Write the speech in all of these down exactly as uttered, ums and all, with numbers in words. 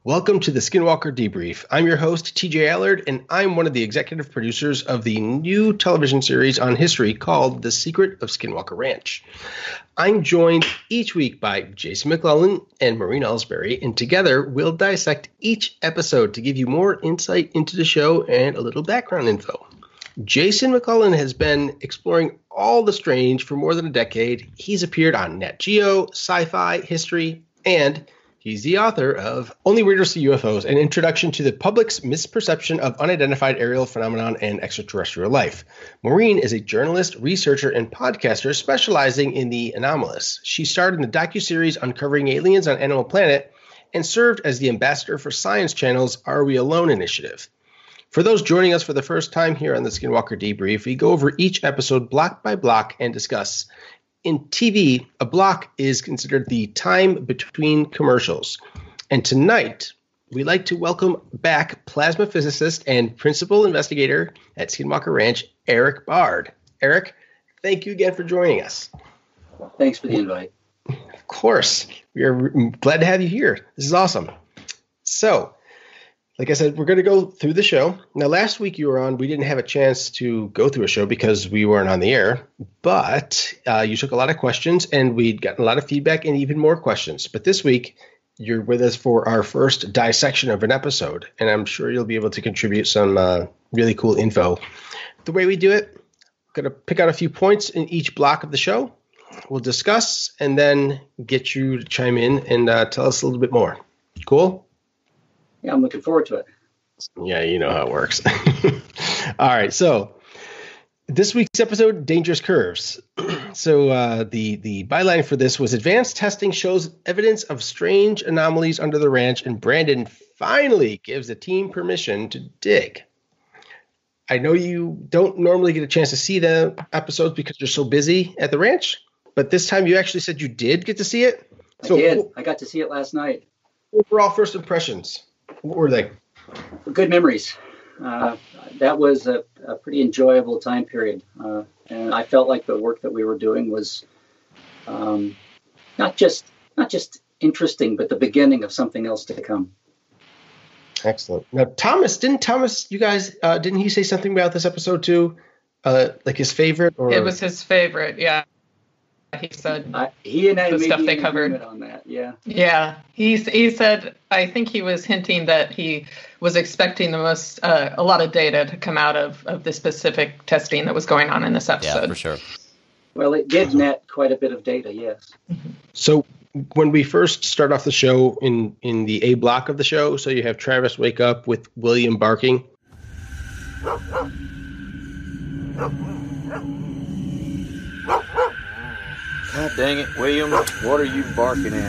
Welcome to the Skinwalker Debrief. I'm your host, T J Allard, and I'm one of the executive producers of the new television series on history called The Secret of Skinwalker Ranch. I'm joined each week by Jason McClellan and Maureen Ellsbury, and together we'll dissect each episode to give you more insight into the show and a little background info. Jason McClellan has been exploring all the strange for more than a decade. He's appeared on Nat Geo, Sci-Fi, History, and he's the author of Only Weirdos See U F Os, an introduction to the public's misperception of unidentified aerial phenomenon and extraterrestrial life. Maureen is a journalist, researcher, and podcaster specializing in the anomalous. She starred in the docuseries Uncovering Aliens on Animal Planet and served as the ambassador for Science Channel's Are We Alone initiative. For those joining us for the first time here on the Skinwalker Debrief, we go over each episode block by block and discuss. In T V, a block is considered the time between commercials. And tonight, we'd like to welcome back plasma physicist and principal investigator at Skinwalker Ranch, Eric Bard. Eric, thank you again for joining us. Thanks for the invite. Of course. We are glad to have you here. This is awesome. So, like I said, we're going to go through the show. Now, last week you were on, we didn't have a chance to go through a show because we weren't on the air, but uh, you took a lot of questions and we'd gotten a lot of feedback and even more questions. But this week, you're with us for our first dissection of an episode, and I'm sure you'll be able to contribute some uh, really cool info. The way we do it, I'm going to pick out a few points in each block of the show. We'll discuss and then get you to chime in and uh, tell us a little bit more. Cool? Yeah, I'm looking forward to it. Yeah, you know how it works. All right, so this week's episode, Dangerous Curves. So uh, the, the byline for this was advanced testing shows evidence of strange anomalies under the ranch, and Brandon finally gives the team permission to dig. I know you don't normally get a chance to see the episodes because you're so busy at the ranch, but this time you actually said you did get to see it. I so, did. I got to see it last night. Overall first impressions. What were they? Good memories. Uh, that was a, a pretty enjoyable time period. Uh, and I felt like the work that we were doing was um, not just not just interesting, but the beginning of something else to come. Excellent. Now, Thomas, didn't Thomas, you guys, uh, didn't he say something about this episode too? Uh, like his favorite? Or? It was his favorite, yeah. He said I, he and I the may stuff be they in covered agreement on that. Yeah. Yeah. He he said, I think he was hinting that he was expecting the most uh, a lot of data to come out of, of the specific testing that was going on in this episode. Yeah, for sure. Well, it did net quite a bit of data. Yes. So when we first start off the show in in the A block of the show, so you have Travis wake up with William barking. God dang it, William, what are you barking at?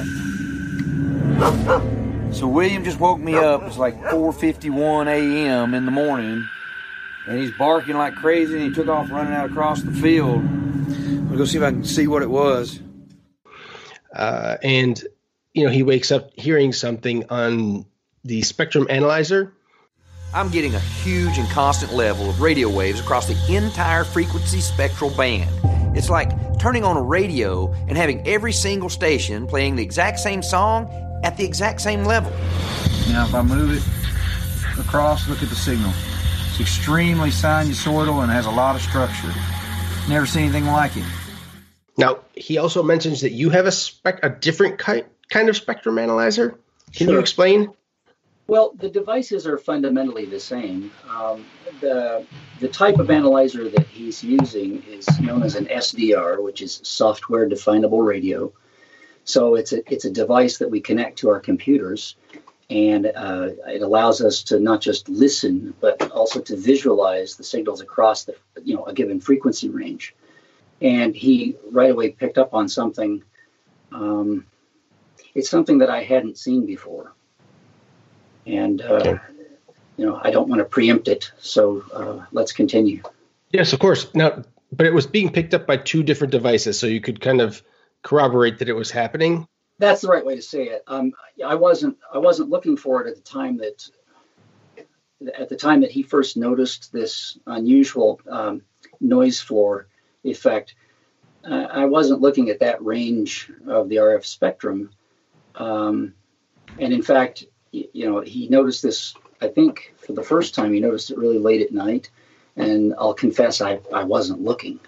So William just woke me up. It's like four fifty-one a.m. in the morning, and he's barking like crazy, and he took off running out across the field. I'm going to go see if I can see what it was. Uh, and, you know, he wakes up hearing something on the spectrum analyzer. I'm getting a huge and constant level of radio waves across the entire frequency spectral band. It's like turning on a radio and having every single station playing the exact same song at the exact same level. Now, if I move it across, look at the signal. It's extremely sinusoidal and has a lot of structure. Never seen anything like it. Now, he also mentions that you have a spec, a different ki- kind of spectrum analyzer. Can Sure. you explain? Well, the devices are fundamentally the same. Um, the the type of analyzer that he's using is known as an S D R, which is software definable radio. So it's a it's a device that we connect to our computers, and uh, it allows us to not just listen, but also to visualize the signals across the you know a given frequency range. And he right away picked up on something. Um, it's something that I hadn't seen before. And, uh, Okay. you know, I don't want to preempt it. So uh, let's continue. Yes, of course. Now, but it was being picked up by two different devices, so you could kind of corroborate that it was happening. That's the right way to say it. Um, I wasn't I wasn't looking for it at the time that at the time that he first noticed this unusual um, noise floor effect. Uh, I wasn't looking at that range of the R F spectrum. Um, and in fact, you, you know, he noticed this, I think for the first time, he noticed it really late at night. And I'll confess, I, I wasn't looking.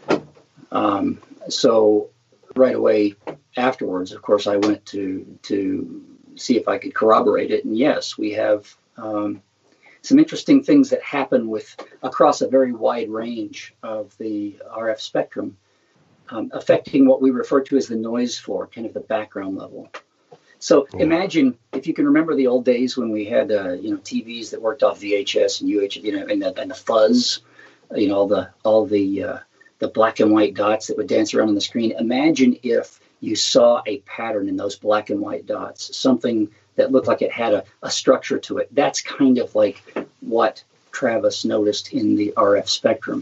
Um, so right away afterwards, of course, I went to to see if I could corroborate it. And yes, we have um, some interesting things that happen with across a very wide range of the R F spectrum, um, affecting what we refer to as the noise floor, kind of the background level. So imagine if you can remember the old days when we had uh, you know T Vs that worked off V H S and U H, you know, and the, and the fuzz, you know, all the all the uh, the black and white dots that would dance around on the screen. Imagine if you saw a pattern in those black and white dots, something that looked like it had a, a structure to it. That's kind of like what Travis noticed in the R F spectrum.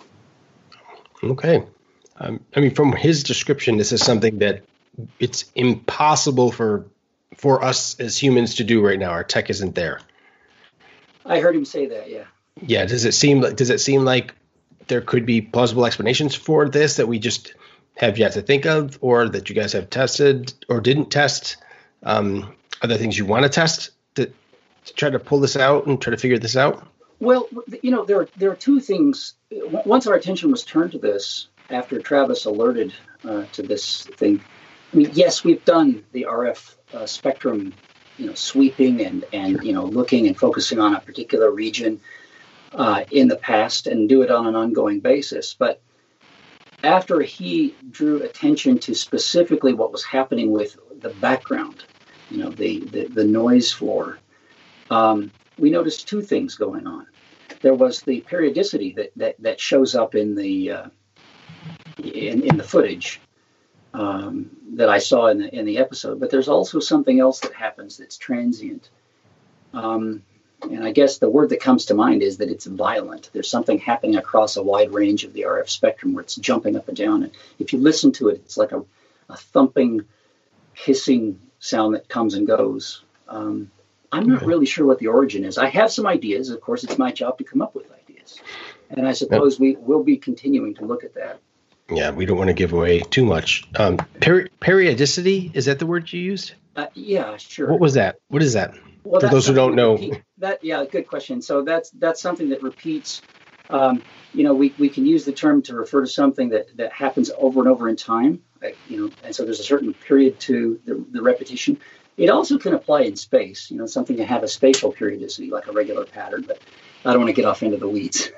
Okay. Um, I mean, from his description, this is something that it's impossible for for us as humans to do right now. Our tech isn't there. I heard him say that, yeah. Yeah. Does it seem like does it seem like there could be plausible explanations for this that we just have yet to think of, or that you guys have tested or didn't test? Um, are there things you want to test to, to try to pull this out and try to figure this out? Well, you know, there, there are two things. Once our attention was turned to this, after Travis alerted uh, to this thing, I mean, yes, we've done the R F uh, spectrum, you know, sweeping and, and, you know, looking and focusing on a particular region uh, in the past and do it on an ongoing basis. But after he drew attention to specifically what was happening with the background, you know, the, the, the noise floor, um, we noticed two things going on. There was the periodicity that, that, that shows up in the uh, in, in the footage um, that I saw in the in the episode, but there's also something else that happens that's transient. Um, and I guess the word that comes to mind is that it's violent. There's something happening across a wide range of the R F spectrum where it's jumping up and down. And if you listen to it, it's like a, a thumping, hissing sound that comes and goes. Um, I'm not really sure what the origin is. I have some ideas. Of course, it's my job to come up with ideas. And I suppose we will be continuing to look at that. Yeah, we don't want to give away too much. Um, peri- periodicity, is that the word you used? Uh, yeah, sure. What was that? What is that? Well, for those who don't know. Repeat, that yeah, good question. So that's that's something that repeats. Um, you know, we, we can use the term to refer to something that, that happens over and over in time. Like, you know, and so there's a certain period to the, the repetition. It also can apply in space. You know, something can have a spatial periodicity like a regular pattern. But I don't want to get off into the weeds.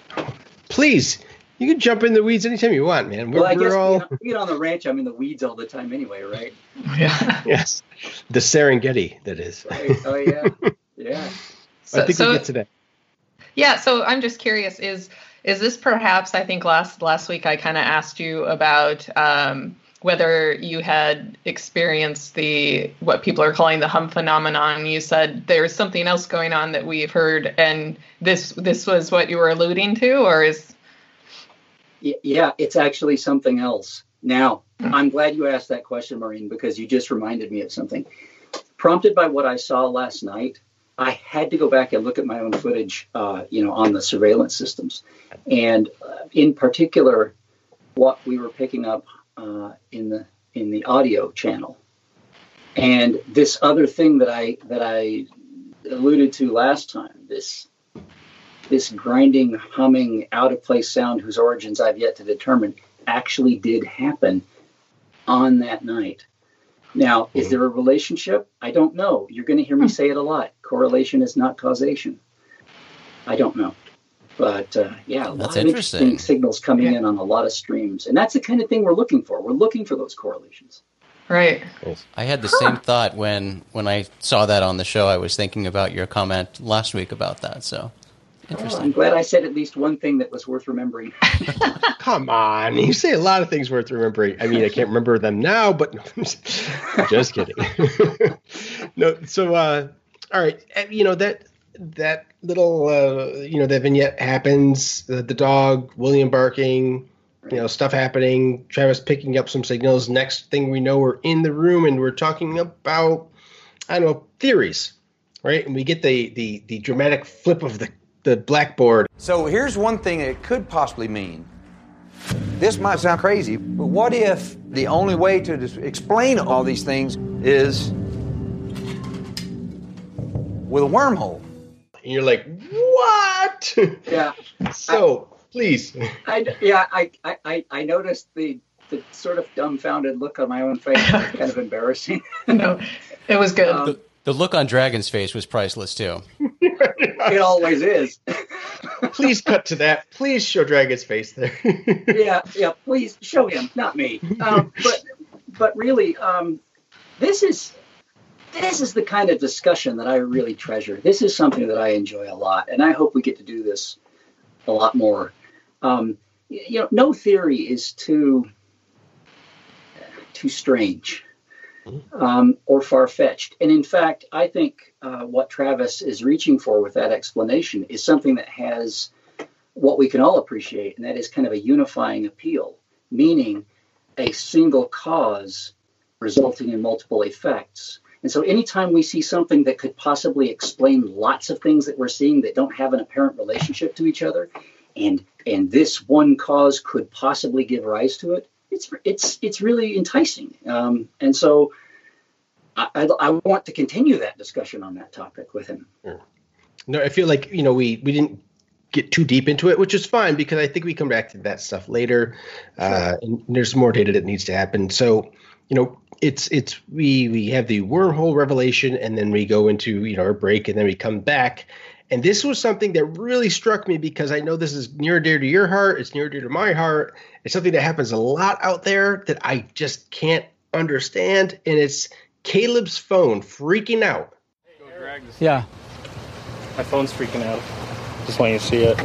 Please. You can jump in the weeds anytime you want, man. We're, well, I we're guess all... you know, you know, on the ranch, I'm in the weeds all the time anyway, right? Yeah. Yes. The Serengeti, that is. Right. Oh, yeah. Yeah. So, I think so, we get to that. Yeah. So I'm just curious, is is this perhaps, I think last last week I kind of asked you about um, whether you had experienced the, what people are calling the hum phenomenon. You said there's something else going on that we've heard, and this this was what you were alluding to, or is... Yeah, it's actually something else. Now, I'm glad you asked that question, Maureen, because you just reminded me of something. Prompted by what I saw last night, I had to go back and look at my own footage, uh, you know, on the surveillance systems. And uh, in particular, what we were picking up uh, in the in the audio channel. And this other thing that I that I alluded to last time, this this grinding, humming, out-of-place sound whose origins I've yet to determine, actually did happen on that night. Now, is there a relationship? I don't know. You're going to hear me say it a lot. Correlation is not causation. I don't know. But, uh, yeah, a That's lot of interesting signals coming yeah. in on a lot of streams. And that's the kind of thing we're looking for. We're looking for those correlations. Right. I had the same thought when, when I saw that on the show. I was thinking about your comment last week about that, so... Oh, I'm glad I said at least one thing that was worth remembering. Come on. You say a lot of things worth remembering. I mean, I can't remember them now, but just kidding. No, so, uh, all right. You know, that that little, uh, you know, that vignette happens, the, the dog, William barking, you know, stuff happening, Travis picking up some signals. Next thing we know, we're in the room and we're talking about, I don't know, theories, right? And we get the the the dramatic flip of the the blackboard. So here's one thing it could possibly mean. This might sound crazy, but what if the only way to dis- explain all these things is with a wormhole. And you're like, what? Yeah. So, I, please. I, yeah, I, I, I noticed the, the sort of dumbfounded look on my own face. It was kind of embarrassing. No, it was good. Um, The, the look on Dragon's face was priceless, too. It always is. Please cut to that. Please show Dragon's face there. yeah, yeah. Please show him, not me. Um, but, but really, um, this is this is the kind of discussion that I really treasure. This is something that I enjoy a lot, and I hope we get to do this a lot more. Um, you know, no theory is too too strange um, or far-fetched. And in fact, I think uh, what Travis is reaching for with that explanation is something that has what we can all appreciate, and that is kind of a unifying appeal, meaning a single cause resulting in multiple effects. And so anytime we see something that could possibly explain lots of things that we're seeing that don't have an apparent relationship to each other, and and this one cause could possibly give rise to it, it's it's it's really enticing. Um, and so I, I, I want to continue that discussion on that topic with him. No, I feel like, you know, we, we didn't get too deep into it, which is fine because I think we come back to that stuff later. Sure. Uh, and there's more data that needs to happen. So, you know, it's it's we we have the wormhole revelation, and then we go into, you know, our break, and then we come back. And this was something that really struck me because I know this is near and dear to your heart. It's near and dear to my heart. It's something that happens a lot out there that I just can't understand. And it's Caleb's phone freaking out. Yeah. My phone's freaking out. Just want you to see it.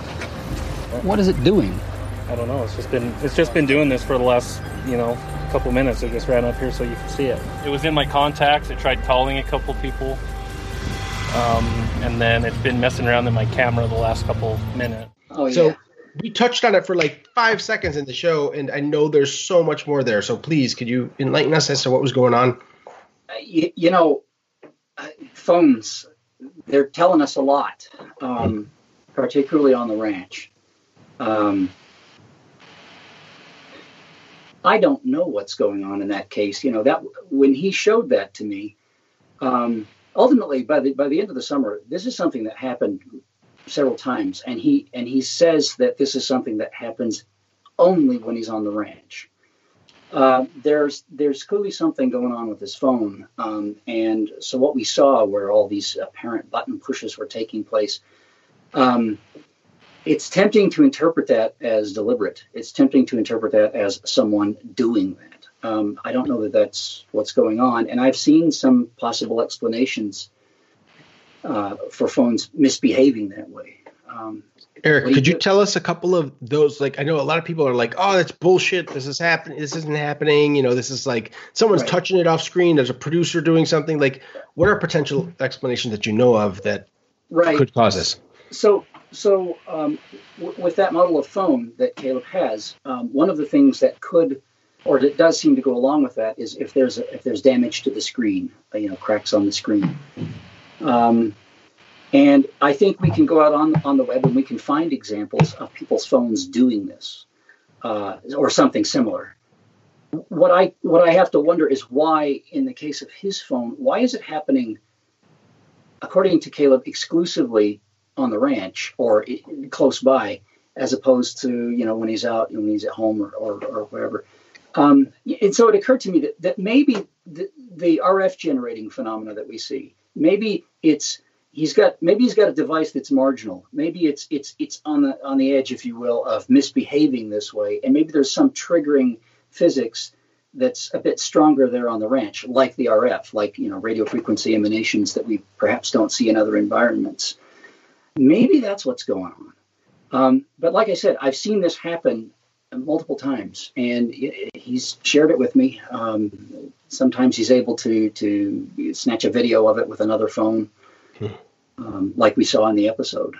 What is it doing? I don't know. It's just been it's just been doing this for the last, you know, couple minutes. It just ran up here so you can see it. It was in my contacts. It tried calling a couple people. Um, and then it's been messing around in my camera the last couple minutes. Oh, yeah. So we touched on it for like five seconds in the show, and I know there's so much more there. So please, could you enlighten us as to what was going on? Uh, you, you know, uh, phones, they're telling us a lot, um, particularly on the ranch. Um, I don't know what's going on in that case. You know, that when he showed that to me, um, ultimately, by the by the end of the summer, this is something that happened several times, and he and he says that this is something that happens only when he's on the ranch. Uh, there's there's clearly something going on with his phone, um, and so what we saw, where all these apparent button pushes were taking place, um, it's tempting to interpret that as deliberate. It's tempting to interpret that as someone doing that. Um, I don't know that that's what's going on. And I've seen some possible explanations uh, for phones misbehaving that way. Um, Eric, you could you do? tell us a couple of those? Like, I know a lot of people are like, oh, that's bullshit. This is happening. This isn't happening. You know, this is like someone's Right. touching it off screen. There's a producer doing something. Like, what are potential explanations that you know of that Right. could cause this? So, so um, w- with that model of phone that Caleb has, um, one of the things that could, or that does seem to go along with that, is if there's a, if there's damage to the screen, uh, you know, cracks on the screen. Um, and I think we can go out on on the web and we can find examples of people's phones doing this, uh, or something similar. What I what I have to wonder is why, in the case of his phone, why is it happening, according to Caleb, exclusively on the ranch or i- close by, as opposed to, you know, when he's out, when he's at home or, or, or wherever. Um, and so it occurred to me that, that maybe the, the R F generating phenomena that we see, maybe it's, he's got, maybe he's got a device that's marginal. Maybe it's, it's, it's on the, on the edge, if you will, of misbehaving this way. And maybe there's some triggering physics that's a bit stronger there on the ranch, like the R F, like, you know, radio frequency emanations that we perhaps don't see in other environments. Maybe that's what's going on. Um, but like I said, I've seen this happen multiple times, and he's shared it with me. Um, sometimes he's able to to snatch a video of it with another phone, um, like we saw in the episode.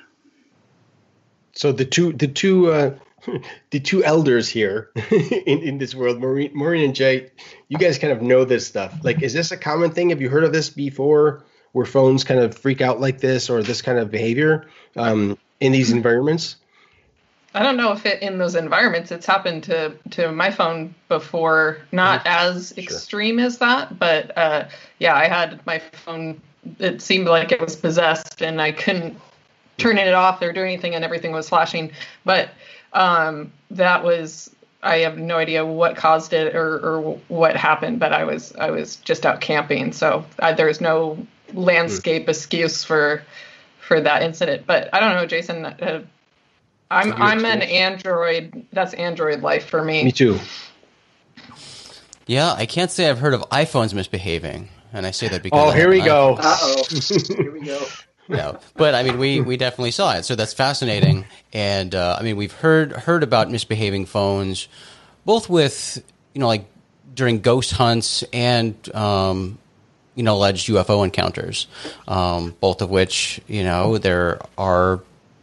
So the two the two uh, the two elders here in, in this world, Maureen, Maureen and Jay, you guys kind of know this stuff. Like, is this a common thing? Have you heard of this before, where phones kind of freak out like this, or this kind of behavior um, in these environments? I don't know if it in those environments. It's happened to to my phone before, not as Sure. extreme as that, but uh, yeah, I had my phone it seemed like it was possessed, and I couldn't turn it off or do anything, and everything was flashing. But um, that was, I have no idea what caused it or, or what happened, but I was I was just out camping, so I, there was no landscape mm. excuse for for that incident. But I don't know, Jason. Uh, I'm I'm an Android. That's Android life for me. Me too. Yeah, I can't say I've heard of iPhones misbehaving, and I say that because oh, here we go. Uh oh, here we go. No, but I mean, we, we definitely saw it, so that's fascinating. And uh, I mean, we've heard heard about misbehaving phones, both with you know like during ghost hunts and um, you know alleged U F O encounters, um, both of which you know there are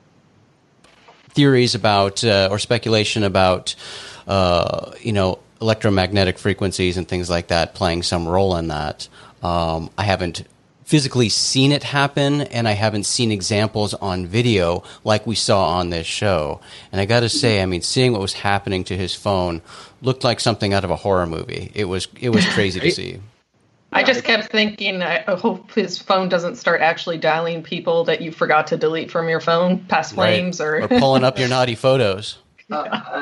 theories about uh, or speculation about uh, you know electromagnetic frequencies and things like that playing some role in that. Um, I haven't physically seen it happen, and I haven't seen examples on video like we saw on this show. And I got to say, I mean, seeing what was happening to his phone looked like something out of a horror movie. It was it was crazy to see. I just kept thinking, I hope his phone doesn't start actually dialing people that you forgot to delete from your phone, past flames, right. or... or pulling up your naughty photos. Uh,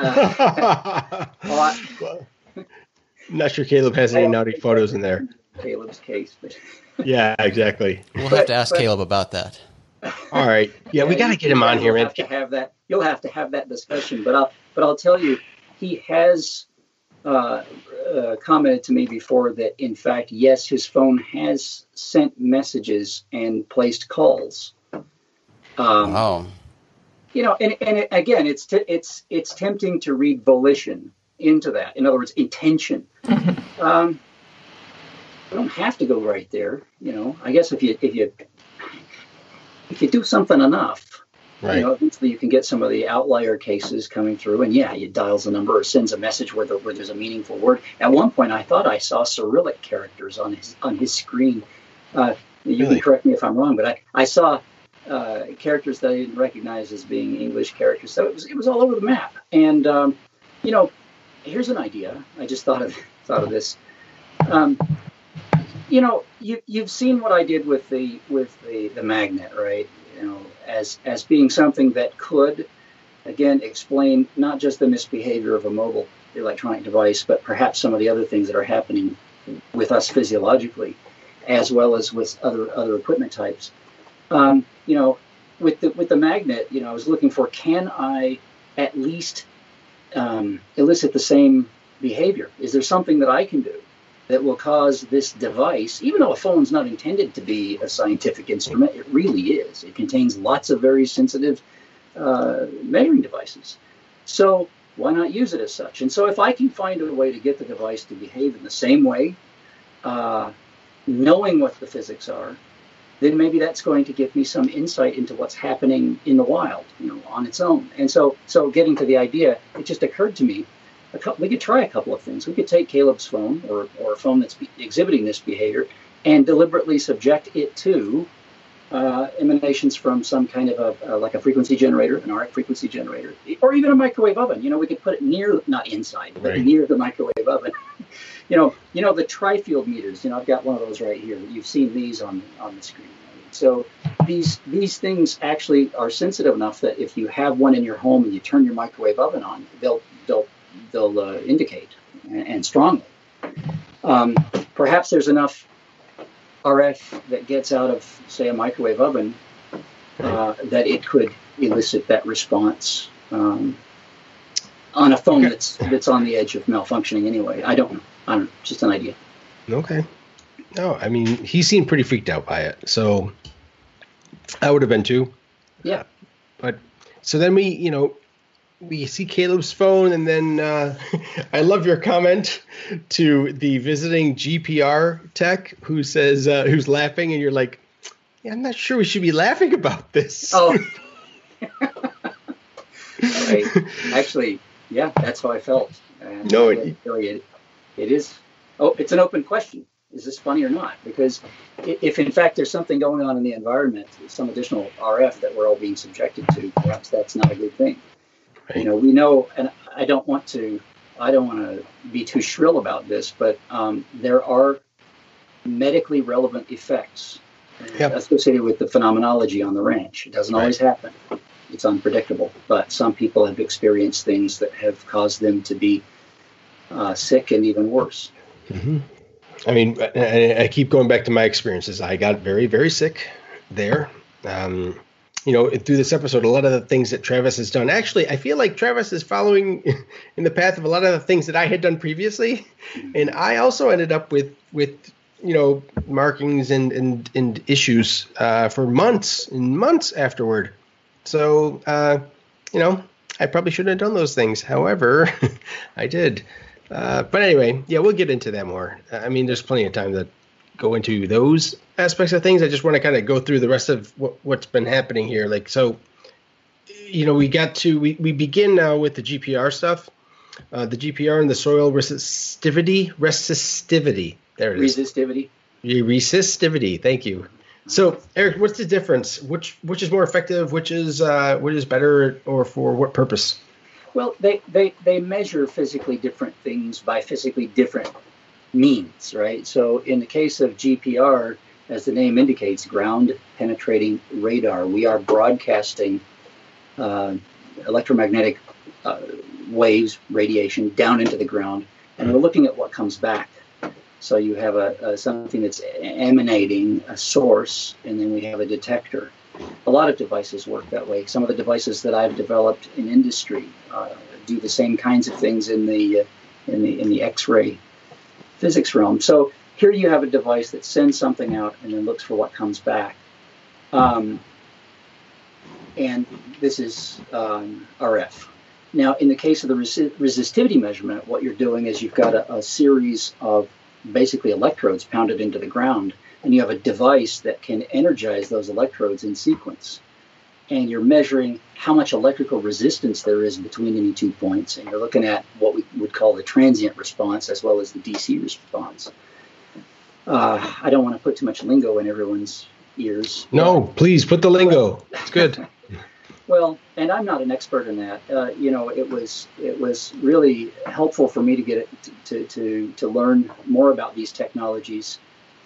uh, well, I, I'm not sure Caleb has any naughty photos in there. Caleb's case, but... Yeah, exactly. We'll have to ask but, Caleb about that. All right. Yeah, we got to get him on here, man. Have to have that. You'll have to have that discussion. But I'll, but I'll tell you, he has uh, uh, commented to me before that, in fact, yes, his phone has sent messages and placed calls. Um, wow. You know, and, and it, again, it's t- it's it's tempting to read volition into that. In other words, intention. um, You don't have to go right there, you know. I guess if you if you if you do something enough, right. you know, eventually you can get some of the outlier cases coming through. And yeah, he dials a number or sends a message where, the, where there's a meaningful word. At one point, I thought I saw Cyrillic characters on his on his screen. Uh, you really? Can correct me if I'm wrong, but I I saw uh, characters that I didn't recognize as being English characters. So it was it was all over the map. And um, you know, here's an idea. I just thought of thought of this. Um, You know, you you've seen what I did with the with the, the magnet, right? You know, as as being something that could, again, explain not just the misbehavior of a mobile electronic device, but perhaps some of the other things that are happening with us physiologically, as well as with other other equipment types. Um, you know, with the with the magnet, you know, I was looking for, can I at least um, elicit the same behavior? Is there something that I can do that will cause this device, even though a phone's not intended to be a scientific instrument, it really is. It contains lots of very sensitive uh, measuring devices. So why not use it as such? And so if I can find a way to get the device to behave in the same way, uh, knowing what the physics are, then maybe that's going to give me some insight into what's happening in the wild, you know, on its own. And so, so getting to the idea, it just occurred to me, we could try a couple of things. We could take Caleb's phone or, or a phone that's be exhibiting this behavior and deliberately subject it to uh, emanations from some kind of a, uh, like a frequency generator, an R F frequency generator, or even a microwave oven. You know, we could put it near, not inside, but right. near the microwave oven. you know, you know, the tri-field meters, you know, I've got one of those right here. You've seen these on, on the screen. Right? So these, these things actually are sensitive enough that if you have one in your home and you turn your microwave oven on, they'll, they'll, they'll uh, indicate, and, and strongly. Um, perhaps there's enough R F that gets out of, say, a microwave oven uh, that it could elicit that response um, on a phone okay. that's that's on the edge of malfunctioning anyway. I don't know. I don't know. Just an idea. Okay. No, I mean, he seemed pretty freaked out by it, so I would have been too. Yeah. But so then we, you know, we see Caleb's phone, and then uh, I love your comment to the visiting G P R tech who says, uh, who's laughing, and you're like, yeah, I'm not sure we should be laughing about this. Oh, right. Actually, yeah, that's how I felt. And no, it, it, it is. Oh, it's an open question. Is this funny or not? Because if, in fact, there's something going on in the environment, some additional R F that we're all being subjected to, perhaps that's not a good thing. Right. You know, we know, and I don't want to, I don't want to be too shrill about this, but um, there are medically relevant effects yep. associated with the phenomenology on the ranch. It doesn't right. always happen. It's unpredictable. But some people have experienced things that have caused them to be uh, sick and even worse. Mm-hmm. I mean, I, I keep going back to my experiences. I got very, very sick there. Um, you know, through this episode, a lot of the things that Travis has done, actually, I feel like Travis is following in the path of a lot of the things that I had done previously. And I also ended up with, with you know, markings and, and, and issues uh, for months and months afterward. So, uh, you know, I probably shouldn't have done those things. However, I did. Uh, but anyway, yeah, we'll get into that more. I mean, there's plenty of time to go into those aspects of things. I just want to kind of go through the rest of what, what's been happening here. Like, so, you know, we got to, we, we begin now with the G P R stuff, uh, the G P R and the soil resistivity, resistivity. There it is. Resistivity. Resistivity. Thank you. So, Eric, what's the difference? Which which is more effective? Which is uh, which is better, or for what purpose? Well, they, they, they measure physically different things by physically different means, right? So in the case of G P R, as the name indicates, ground penetrating radar, we are broadcasting uh, electromagnetic uh, waves, radiation down into the ground, and we're looking at what comes back. So you have a, a something that's emanating, a source, and then we have a detector. A lot of devices work that way. Some of the devices that I've developed in industry uh, do the same kinds of things in the uh, in the in the X-ray physics realm. So here you have a device that sends something out and then looks for what comes back. Um, and this is um, R F. Now, in the case of the resi- resistivity measurement, what you're doing is you've got a, a series of basically electrodes pounded into the ground, and you have a device that can energize those electrodes in sequence. And you're measuring how much electrical resistance there is between any two points, and you're looking at what we would call the transient response as well as the D C response. Uh, I don't want to put too much lingo in everyone's ears. No, please put the lingo. It's good. Well, and I'm not an expert in that. Uh, you know, it was it was really helpful for me to get it to to to learn more about these technologies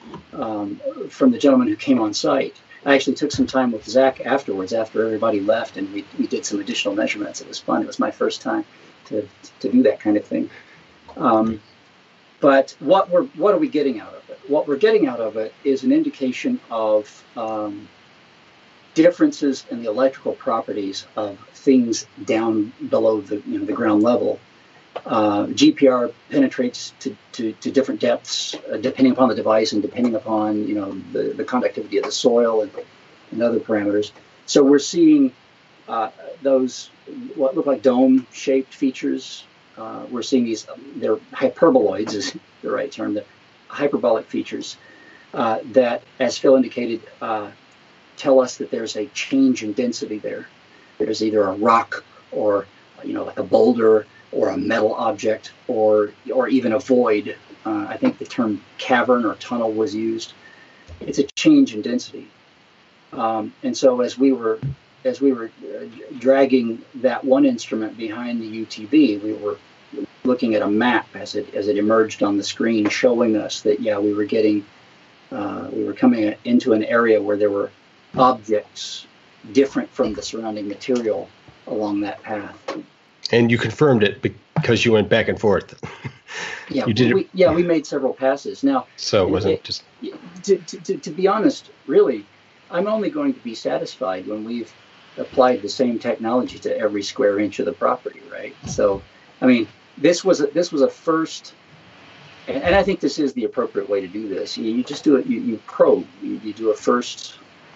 um, from the gentleman who came on site. I actually took some time with Zach afterwards, after everybody left, and we we did some additional measurements. It was fun. It was my first time to to do that kind of thing. Um, but what we're what are we getting out of it? What we're getting out of it is an indication of um, differences in the electrical properties of things down below the you know the ground level. Uh, G P R penetrates to, to, to different depths uh, depending upon the device and depending upon you know the, the conductivity of the soil and, and other parameters. So we're seeing uh, those what look like dome-shaped features. Uh, we're seeing these they're hyperboloids is the right term. The hyperbolic features uh, that, as Phil indicated, uh, tell us that there's a change in density there. There's either a rock or you know like a boulder or a metal object, or or even a void. Uh, I think the term cavern or tunnel was used. It's a change in density, um, and so as we were as we were uh, dragging that one instrument behind the U T V, we were looking at a map as it as it emerged on the screen, showing us that yeah, we were getting uh, we were coming into an area where there were objects different from the surrounding material along that path. And you confirmed it because you went back and forth. Yeah, you did we, it. yeah, we made several passes. Now, so it wasn't it, just to, to, to be honest. Really, I'm only going to be satisfied when we've applied the same technology to every square inch of the property, right? So, I mean, this was a, this was a first, and, and I think this is the appropriate way to do this. You, you just do it. You, you probe. You, you do a first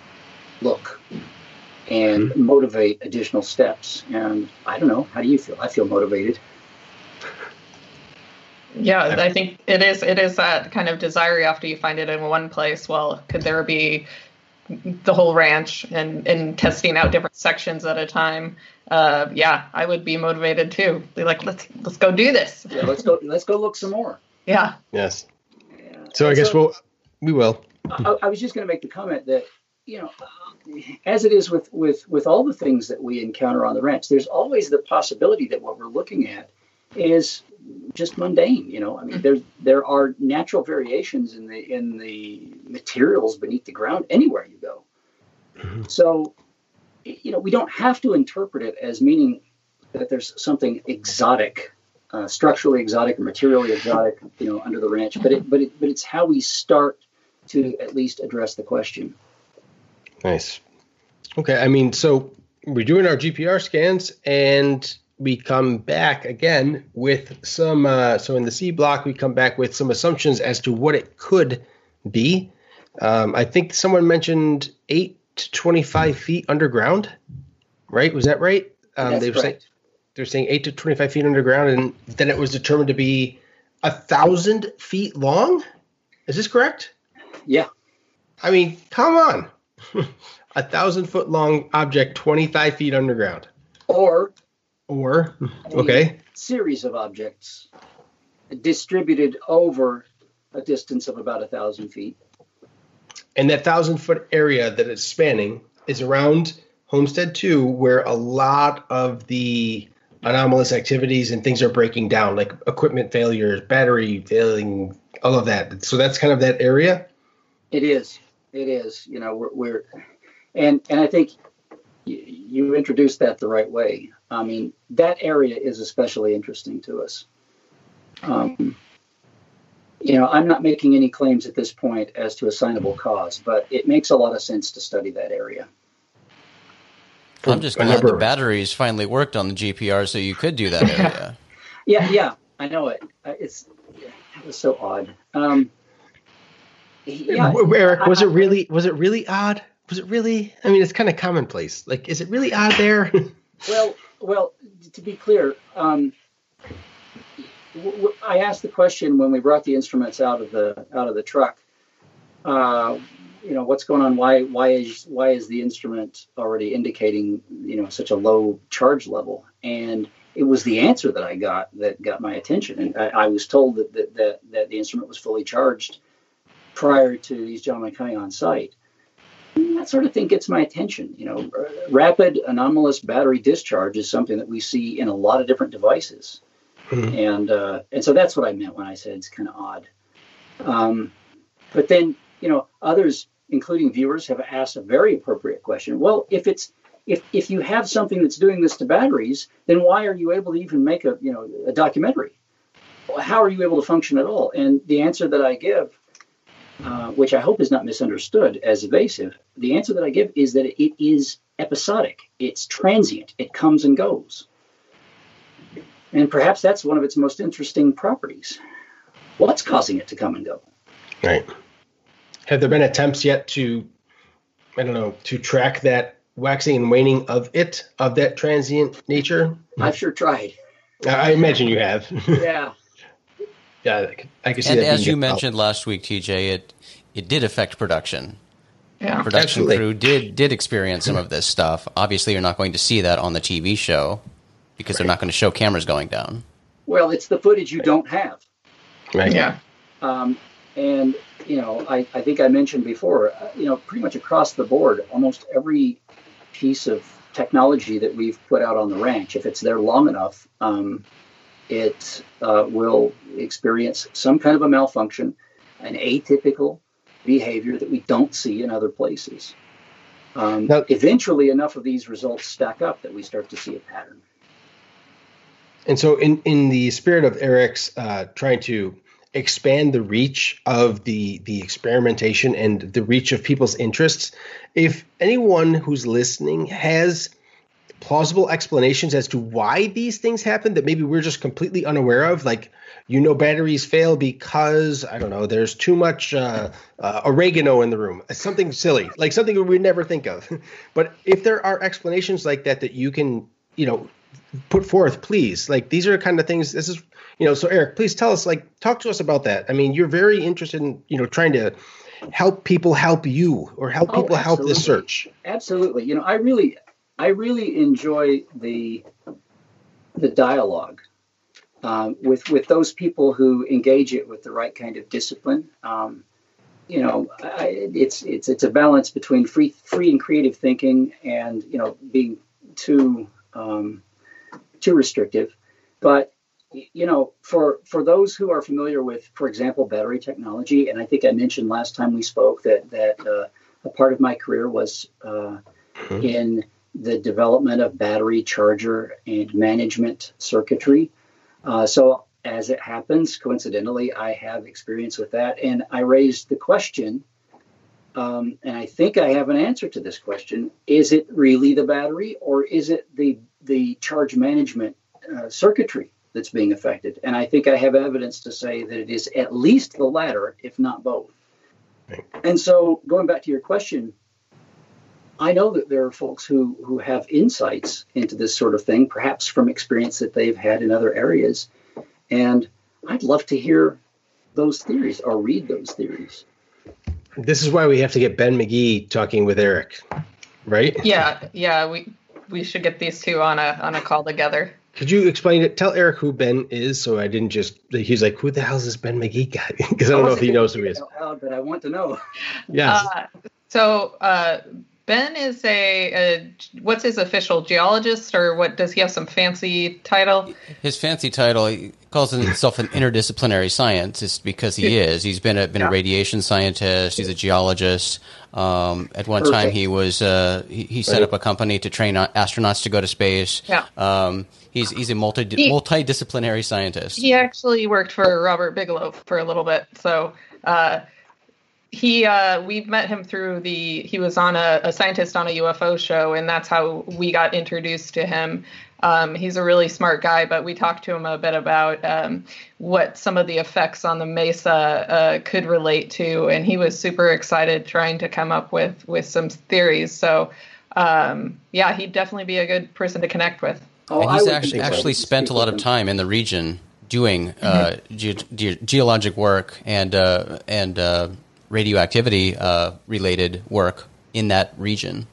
look and mm-hmm. motivate additional steps. And I don't know, how do you feel? I feel motivated. Yeah, I think it is it is that kind of desire after you find it in one place. Well, could there be the whole ranch and, and testing out different sections at a time? Uh, yeah, I would be motivated too. Be like, let's let's go do this. Yeah, let's go let's go look some more. Yeah. Yes. Yeah. So and I guess so, we'll we will. I, I was just going to make the comment that, you know, as it is with, with, with all the things that we encounter on the ranch, there's always the possibility that what we're looking at is just mundane. You know, I mean, there there are natural variations in the in the materials beneath the ground anywhere you go. Mm-hmm. So, you know, we don't have to interpret it as meaning that there's something exotic, uh, structurally exotic or materially exotic, you know, under the ranch. But it but it but it's how we start to at least address the question. Nice. Okay, I mean, so we're doing our G P R scans, and we come back again with some, uh, so in the C block, we come back with some assumptions as to what it could be. Um, I think someone mentioned eight to twenty-five feet underground, right? Was that right? Um, That's they were correct. saying, they were saying eight to twenty-five feet underground, and then it was determined to be a thousand feet long. Is this correct? Yeah. I mean, come on. A thousand foot long object, twenty-five feet underground. Or Or, a okay. series of objects distributed over a distance of about a thousand feet. And that thousand foot area that it's spanning is around Homestead two, where a lot of the anomalous activities and things are breaking down, like equipment failures, battery failing, all of that. So that's kind of that area. It is. It is. You know, we're, we're and and I think y- you introduced that the right way. I mean, that area is especially interesting to us. Um, you know, I'm not making any claims at this point as to assignable cause, but it makes a lot of sense to study that area. I'm just glad number- the batteries finally worked on the G P R so you could do that area. Yeah, yeah, I know it. Uh, It's it was so odd. Um, yeah, W- Eric, was I- it really, was it really odd? Was it really? I mean, it's kind of commonplace. Like, is it really odd there? Well, well, to be clear, um, w- w- I asked the question when we brought the instruments out of the out of the truck. Uh, you know, what's going on? Why why is why is the instrument already indicating, you know, such a low charge level? And it was the answer that I got that got my attention. And I, I was told that, that that that the instrument was fully charged prior to these gentlemen coming on site. That sort of thing gets my attention. You know, rapid anomalous battery discharge is something that we see in a lot of different devices, Mhm. and uh, and so that's what I meant when I said it's kind of odd. Um, but then, you know, others, including viewers, have asked a very appropriate question. Well, if it's if if you have something that's doing this to batteries, then why are you able to even make a you know a documentary? How are you able to function at all? And the answer that I give, Uh, which I hope is not misunderstood as evasive, the answer that I give is that it is episodic. It's transient. It comes and goes. And perhaps that's one of its most interesting properties. What's causing it to come and go? Right. Have there been attempts yet to, I don't know, to track that waxing and waning of it, of that transient nature? I've sure tried. I I imagine you have. Yeah. Yeah, I can- I can see And that. as being you difficult. mentioned last week, T J, it it did affect production. Yeah. Production Absolutely. crew did did experience some of this stuff. Obviously, you're not going to see that on the T V show because they're not going to show cameras going down. Well, it's the footage you don't have. Right. Yeah. Um, and, you know, I, I think I mentioned before, uh, you know, pretty much across the board, almost every piece of technology that we've put out on the ranch, if it's there long enough, um, it uh, will experience some kind of a malfunction, an atypical behavior that we don't see in other places. Um, Now- eventually, enough of these results stack up that we start to see a pattern. And so, in, in the spirit of Eric's uh, trying to expand the reach of the the experimentation and the reach of people's interests, if anyone who's listening has plausible explanations as to why these things happen that maybe we're just completely unaware of, like, you know, batteries fail because, I don't know, there's too much uh, uh, oregano in the room, something silly, like something we would never think of. But if there are explanations like that that you can, you know, put forth, please, like, these are kind of things, this is, you know, so Eric, please tell us, like, talk to us about that. I mean, you're very interested in, you know, trying to help people help you or help Oh, people help this absolutely. search. Absolutely. You know, I really, I really enjoy the the dialogue um, with with those people who engage it with the right kind of discipline. Um, you know, I, it's it's it's a balance between free free and creative thinking and, you know, being too um, too restrictive. But you know, for for those who are familiar with, for example, battery technology, and I think I mentioned last time we spoke that that uh, a part of my career was uh, mm-hmm. in the development of battery charger and management circuitry. Uh, so as it happens, coincidentally, I have experience with that, and I raised the question, um, and I think I have an answer to this question: is it really the battery, or is it the the charge management uh, circuitry that's being affected? And I think I have evidence to say that it is at least the latter, if not both. Right. And so going back to your question, I know that there are folks who, who have insights into this sort of thing, perhaps from experience that they've had in other areas. And I'd love to hear those theories or read those theories. This is why we have to get Ben McGee talking with Eric, right? Yeah, yeah, we we should get these two on a on a call together. Could you explain it? Tell Eric who Ben is, so I didn't just. He's like, who the hell is this Ben McGee guy? Because I don't know if he knows who he is. Loud, but I want to know. Yes. Uh, so uh, Ben is a, a what's his official geologist, or what? Does he have some fancy title? His fancy title, he calls himself an interdisciplinary scientist because he is. He's been a been yeah. a radiation scientist. He's a geologist. Um, at one Perfect. time, he was uh, he, he set right. up a company to train astronauts to go to space. Yeah. Um, he's he's a multi he, multidisciplinary scientist. He actually worked for Robert Bigelow for a little bit. So uh, he uh, we met him through the he was on a, a scientist on a U F O show, and that's how we got introduced to him. Um, he's a really smart guy, but we talked to him a bit about um, what some of the effects on the mesa uh, could relate to, and he was super excited trying to come up with, with some theories. So, um, yeah, he'd definitely be a good person to connect with. Oh, and he's actually, actually spent a lot of time in the region doing uh, mm-hmm. ge- ge- geologic work and uh, and uh, radioactivity uh, related work in that region.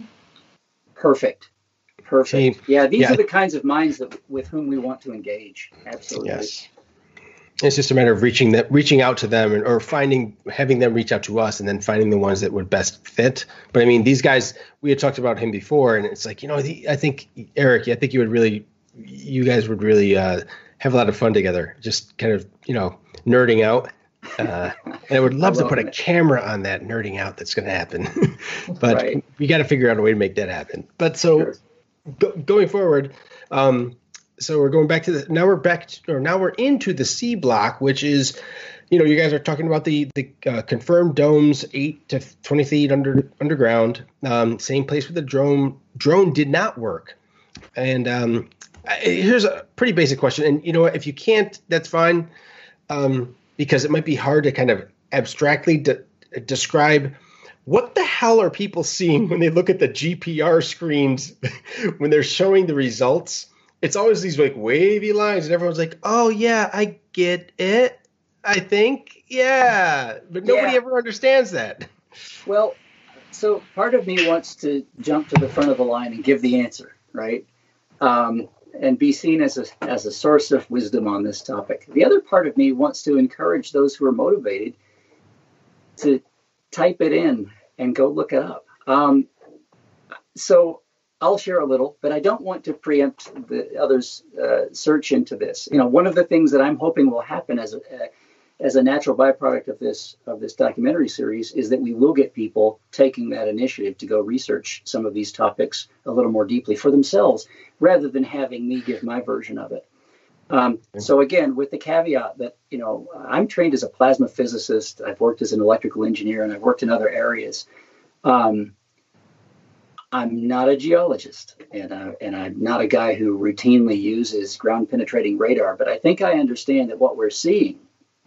Perfect. Perfect. See, yeah, these yeah. are the kinds of minds that with whom we want to engage. Absolutely. Yes. It's just a matter of reaching that, reaching out to them, and, or finding, having them reach out to us, and then finding the ones that would best fit. But I mean, these guys, we had talked about him before, and it's like, you know, the, I think Eric, I think you would really, you guys would really uh, have a lot of fun together, just kind of, you know, nerding out. Uh, and I would love to put a it. camera on that nerding out that's going to happen, but right. we got to figure out a way to make that happen. But so. Sure. Go, going forward, um, so we're going back to the now we're back to, or now we're into the C block, which is, you know, you guys are talking about the the uh, confirmed domes, eight to twenty feet under underground. Um, same place where the drone drone did not work. And um, I, here's a pretty basic question, and you know what? If you can't, that's fine, um, because it might be hard to kind of abstractly de- describe. What the hell are people seeing when they look at the G P R screens when they're showing the results? It's always these like wavy lines, and everyone's like, "Oh yeah, I get it. I think yeah," but nobody yeah. ever understands that. Well, so part of me wants to jump to the front of the line and give the answer, right? Um, and be seen as a as a source of wisdom on this topic. The other part of me wants to encourage those who are motivated to type it in and go look it up. Um, so I'll share a little, but I don't want to preempt the others' uh, search into this. You know, one of the things that I'm hoping will happen as a uh, as a natural byproduct of this of this documentary series is that we will get people taking that initiative to go research some of these topics a little more deeply for themselves, rather than having me give my version of it. Um, so again, with the caveat that, you know, I'm trained as a plasma physicist, I've worked as an electrical engineer, and I've worked in other areas. Um, I'm not a geologist, and, uh, and I'm not a guy who routinely uses ground penetrating radar, but I think I understand that what we're seeing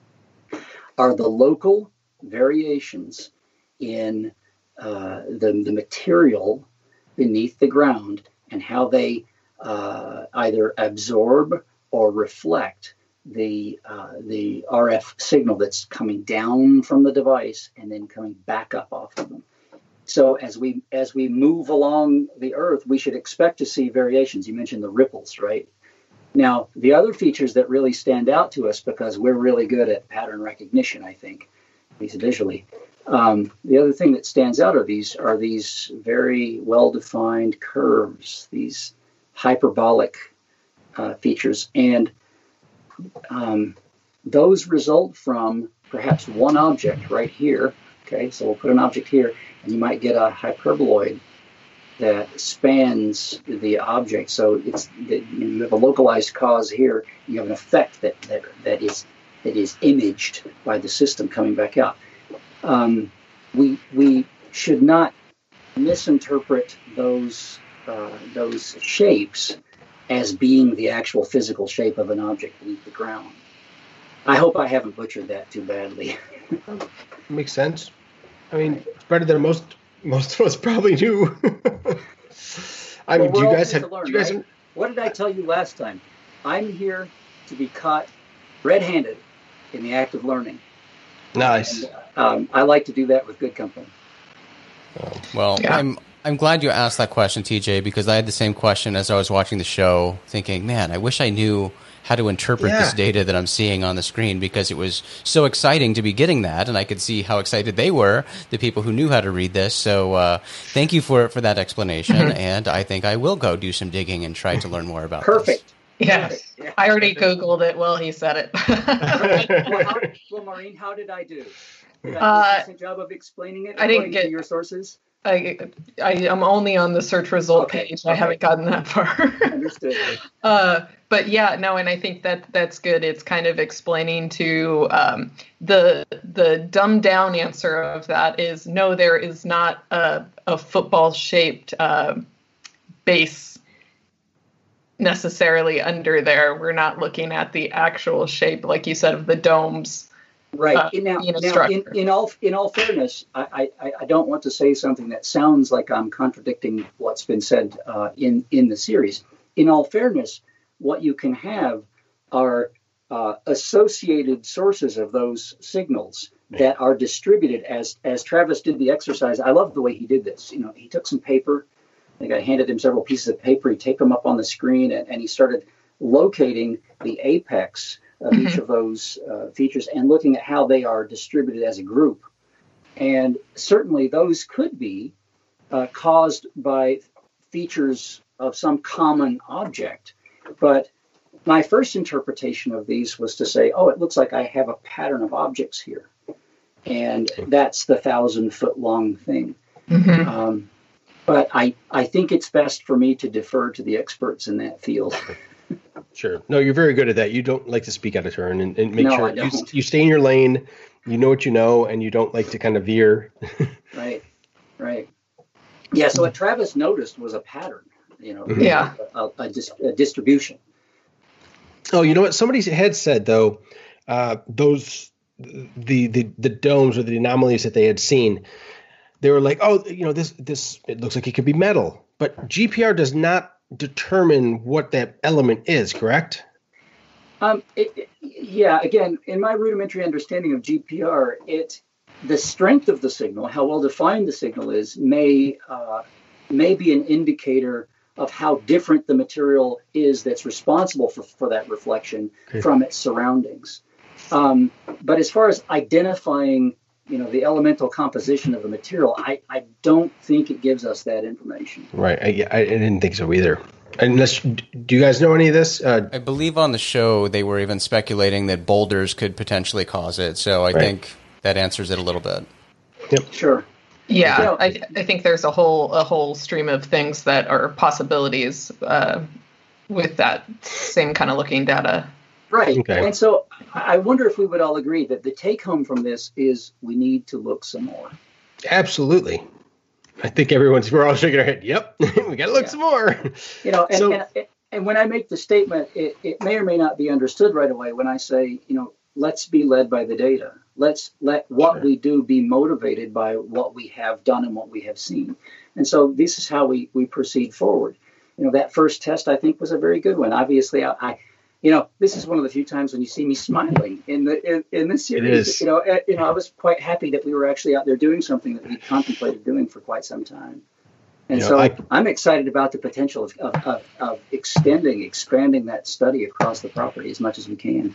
are the local variations in uh, the, the material beneath the ground and how they uh, either absorb or reflect the uh, the R F signal that's coming down from the device and then coming back up off of them. So as we as we move along the Earth, we should expect to see variations. You mentioned the ripples, right? Now, the other features that really stand out to us, because we're really good at pattern recognition, I think, at least visually. Um, the other thing that stands out are these are these very well-defined curves, these hyperbolic Uh, features. And um, those result from perhaps one object right here. Okay, so we'll put an object here, and you might get a hyperboloid that spans the object. So it's that you have a localized cause here. You have an effect that that, that is that is imaged by the system coming back out. Um, we we should not misinterpret those uh, those shapes as being the actual physical shape of an object beneath the ground. I hope I haven't butchered that too badly. Makes sense. I mean, it's better than most most of us probably do. I mean, well, do you guys have? Learn, do you guys right? have, What did I tell you last time? I'm here to be caught red-handed in the act of learning. Nice. And, um, I like to do that with good company. Well, Yeah. I'm I'm glad you asked that question, T J, because I had the same question as I was watching the show, thinking, man, I wish I knew how to interpret Yeah. this data that I'm seeing on the screen, because it was so exciting to be getting that, and I could see how excited they were, the people who knew how to read this. So uh, thank you for for that explanation, and I think I will go do some digging and try to learn more about Perfect. this. Yes. Yeah. I already Googled it. Well, he said it. well, how, well, Maureen, how did I do? Did I do Uh, a decent job of explaining it? I didn't according to get- your sources. I, I am only on the search result Okay, page. I okay. haven't gotten that far. Understood. Uh, but yeah, no, and I think that that's good. It's kind of explaining to um, the the dumbed down answer of that is no, there is not a, a football shaped uh, base necessarily under there. We're not looking at the actual shape, like you said, of the domes. Right. Uh, And now, being a now in, structure. in all in all fairness, I, I, I don't want to say something that sounds like I'm contradicting what's been said uh, in in the series. In all fairness, what you can have are uh, associated sources of those signals that are distributed as as Travis did the exercise. I love the way he did this. You know, he took some paper. I think I handed him several pieces of paper. He taped them up on the screen, and, and he started locating the apex of each of those uh, features and looking at how they are distributed as a group. And certainly those could be uh, caused by features of some common object. But my first interpretation of these was to say, oh, it looks like I have a pattern of objects here. And that's the thousand foot long thing. Mm-hmm. Um, but I, I think it's best for me to defer to the experts in that field. Sure. No, you're very good at that. You don't like to speak out of turn, and, and make No, sure I you, don't. you stay in your lane. You know what you know, and you don't like to kind of veer. Right, right. Yeah, so what Travis noticed was a pattern, you know, Yeah. a, a, a, dis, a distribution. Oh, you know what? Somebody had said though, uh, those the, the the domes or the anomalies that they had seen, they were like, oh, you know, this this it looks like it could be metal, but G P R does not determine what that element is, correct? Um, it, it- yeah, again, in my rudimentary understanding of G P R, it the strength of the signal, how well defined the signal is, may uh, may be an indicator of how different the material is that's responsible for, for that reflection Okay. from its surroundings. Um, but as far as identifying, you know, the elemental composition of the material, I, I don't think it gives us that information. Right. I, I didn't think so either. Unless, do you guys know any of this? Uh, I believe on the show they were even speculating that boulders could potentially cause it, so I Right. think that answers it a little bit. Sure. Yeah, You know- I, I think there's a whole a whole stream of things that are possibilities uh, with that same kind of looking data. Right. Okay. And so I wonder if we would all agree that the take home from this is we need to look some more. absolutely. I think everyone's, we're all shaking our head. Yep. We got to look Yeah. some more. You know, and, So- and, and when I make the statement, it, it may or may not be understood right away when I say, you know, let's be led by the data. Let's let what Sure. we do be motivated by what we have done and what we have seen. And so this is how we, we proceed forward. You know, that first test, I think, was a very good one. Obviously, I, I you know, this is one of the few times when you see me smiling in the in, in this series. is. You know, uh, you know, I was quite happy that we were actually out there doing something that we contemplated doing for quite some time. And You know, so I- I'm excited about the potential of, of, of, of extending, expanding that study across the property as much as we can.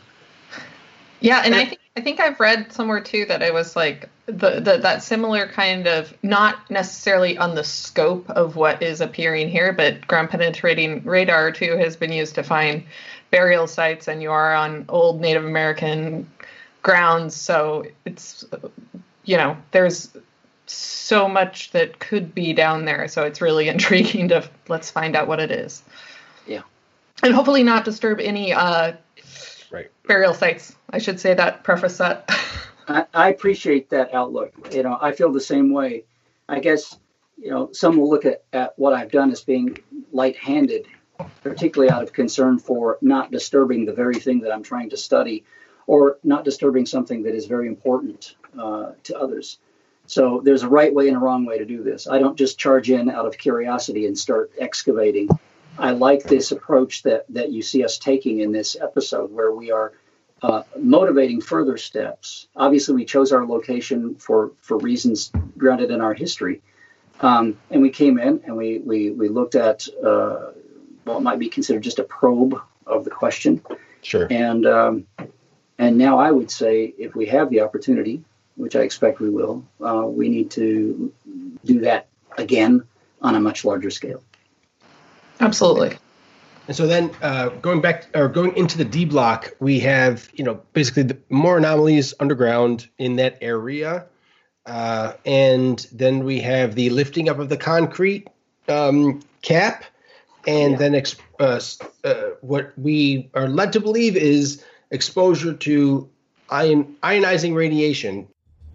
Yeah, and I think I think I've read somewhere too that it was like the, the that similar kind of, not necessarily on the scope of what is appearing here, but ground penetrating radar too has been used to find burial sites and you are on old Native American grounds. So it's, you know, there's so much that could be down there. So it's really intriguing to let's find out what it is. Yeah. And hopefully not disturb any uh, right. burial sites. I should say that, preface that. I, I appreciate that outlook. You know, I feel the same way. I guess, you know, some will look at, at what I've done as being light-handed, particularly out of concern for not disturbing the very thing that I'm trying to study, or not disturbing something that is very important uh, to others. So there's a right way and a wrong way to do this. I don't just charge in out of curiosity and start excavating. I like this approach that, that you see us taking in this episode, where we are uh, motivating further steps. Obviously, we chose our location for, for reasons grounded in our history. Um, and we came in and we, we, we looked at uh, what might be considered just a probe of the question. Sure. And um, and now I would say, if we have the opportunity, which I expect we will, uh, we need to do that again on a much larger scale. Absolutely. And so then uh, going back or going into the D block, we have, you know, basically the more anomalies underground in that area. Uh, and then we have the lifting up of the concrete um, cap. And yeah. then ex- uh, uh, what we are led to believe is exposure to ion- ionizing radiation.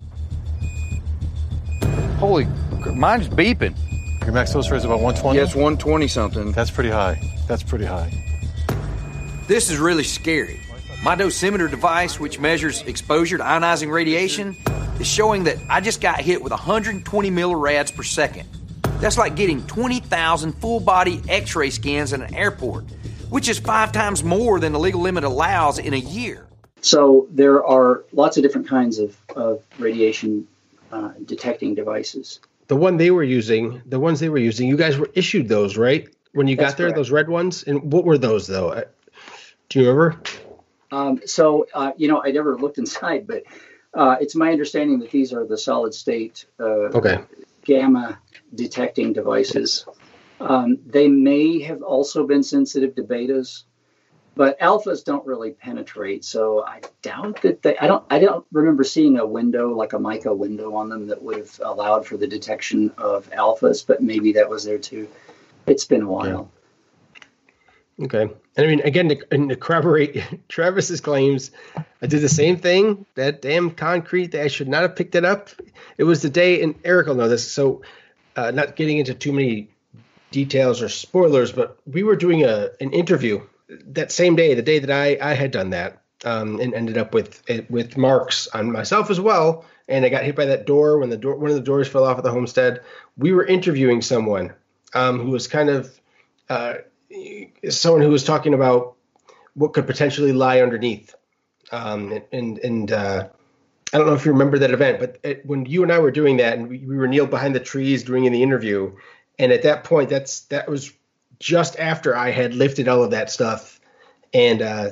Holy, mine's beeping. Your max dose rate is about one twenty? Yeah, it's one twenty something. That's pretty high. That's pretty high. This is really scary. My dosimeter device, which measures exposure to ionizing radiation, is showing that I just got hit with one hundred twenty millirads per second. That's like getting twenty thousand full-body X-ray scans at an airport, which is five times more than the legal limit allows in a year. So there are lots of different kinds of, of radiation uh, detecting devices. The one they were using, the ones they were using, you guys were issued those, right? When you That's got there, correct. those red ones? And what were those, though? Do you remember? Um, so, uh, you know, I never looked inside, but uh, it's my understanding that these are the solid state uh, okay. gamma detecting devices. Um, they may have also been sensitive to betas, but alphas don't really penetrate. So I doubt that they, I don't, I don't remember seeing a window, like a mica window on them that would have allowed for the detection of alphas, but maybe that was there too. It's been a while. Yeah. Okay. And I mean, again, to, and to corroborate Travis's claims, I did the same thing. That damn concrete, I should not have picked it up. It was the day, and Eric will know this, so uh, not getting into too many details or spoilers, but we were doing a an interview that same day, the day that I, I had done that, um, and ended up with with marks on myself as well. And I got hit by that door when the door one of the doors fell off at the homestead. We were interviewing someone um, who was kind of uh, someone who was talking about what could potentially lie underneath. Um, and and uh, I don't know if you remember that event, but it, when you and I were doing that, and we, we were kneeled behind the trees doing the interview, and at that point, that's that was just after I had lifted all of that stuff, and uh,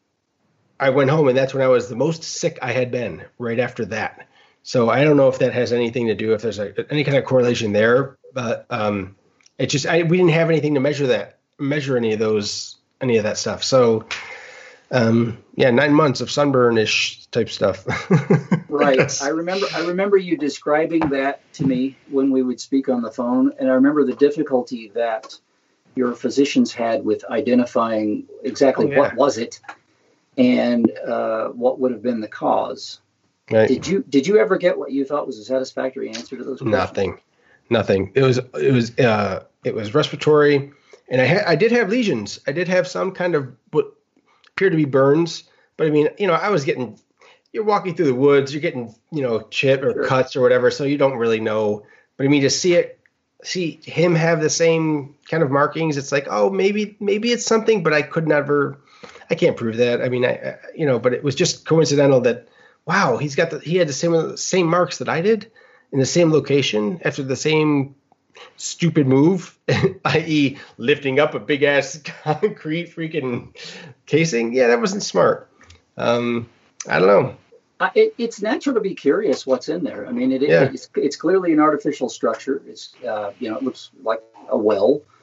I went home, and that's when I was the most sick I had been, right after that. So I don't know if that has anything to do, if there's a, any kind of correlation there, but um, it just I, we didn't have anything to measure that, measure any of those, any of that stuff. So um, yeah, nine months of sunburn-ish type stuff. Right. I remember I remember you describing that to me when we would speak on the phone, and I remember the difficulty that your physicians had with identifying exactly oh, yeah. what was it and uh, what would have been the cause. Right. Did you did you ever get what you thought was a satisfactory answer to those questions? Nothing, nothing. It was it was uh, it was respiratory, and I had I did have lesions. I did have some kind of what appeared to be burns, but I mean, you know, I was getting. You're walking through the woods, you're getting, you know, chip or sure. cuts or whatever, so you don't really know. But I mean, to see it, see him have the same kind of markings, it's like, oh, maybe, maybe it's something, but I could never, I can't prove that. I mean, I, I you know, but it was just coincidental that, wow, he's got the, he had the same same marks that I did in the same location after the same stupid move, that is, lifting up a big ass concrete freaking casing. Yeah, that wasn't smart. Um, I don't know. Uh, it, it's natural to be curious what's in there. I mean, it, yeah. it's it's clearly an artificial structure. It's uh, you know, it looks like a well.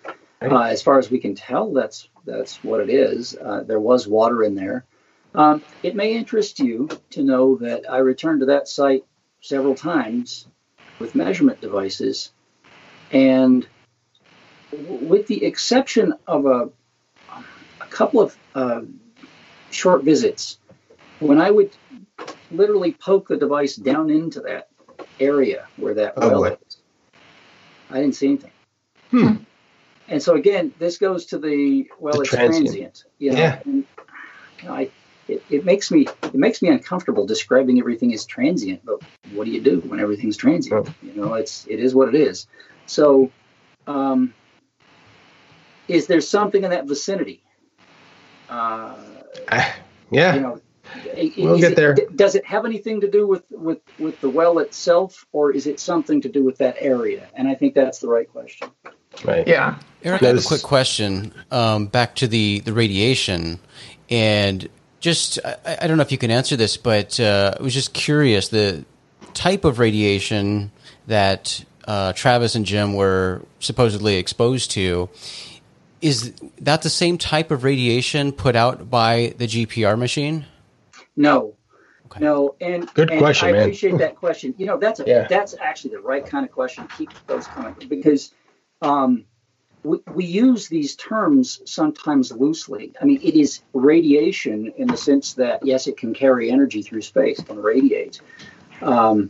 Right. Uh, as far as we can tell, that's that's what it is. Uh, there was water in there. Um, it may interest you to know that I returned to that site several times with measurement devices, and w- with the exception of a, a couple of uh, short visits, when I would literally poke the device down into that area where that Oh, well boy. is, I didn't see anything. Hmm. And so again, this goes to the well, The it's transient. transient. You know, Yeah. and, you know, I, it, it makes me it makes me uncomfortable describing everything as transient. But what do you do when everything's transient? Oh. You know, it's it is what it is. So, um, is there something in that vicinity? Uh, Ah, yeah. you know, i- We'll is get it- there. d- Does it have anything to do with, with, with the well itself, or is it something to do with that area? And I think that's the right question. Right. Yeah. Eric, I have a Those- quick question um, back to the, the radiation. And just, I, I don't know if you can answer this, but uh, I was just curious the type of radiation that uh, Travis and Jim were supposedly exposed to. Is that the same type of radiation put out by the G P R machine? No, Okay. no, and Good and question, I man. appreciate that question. You know, that's a, Yeah. that's actually the right kind of question. Keep those coming because um, we we use these terms sometimes loosely. I mean, it is radiation in the sense that yes, it can carry energy through space, it can radiate. Um,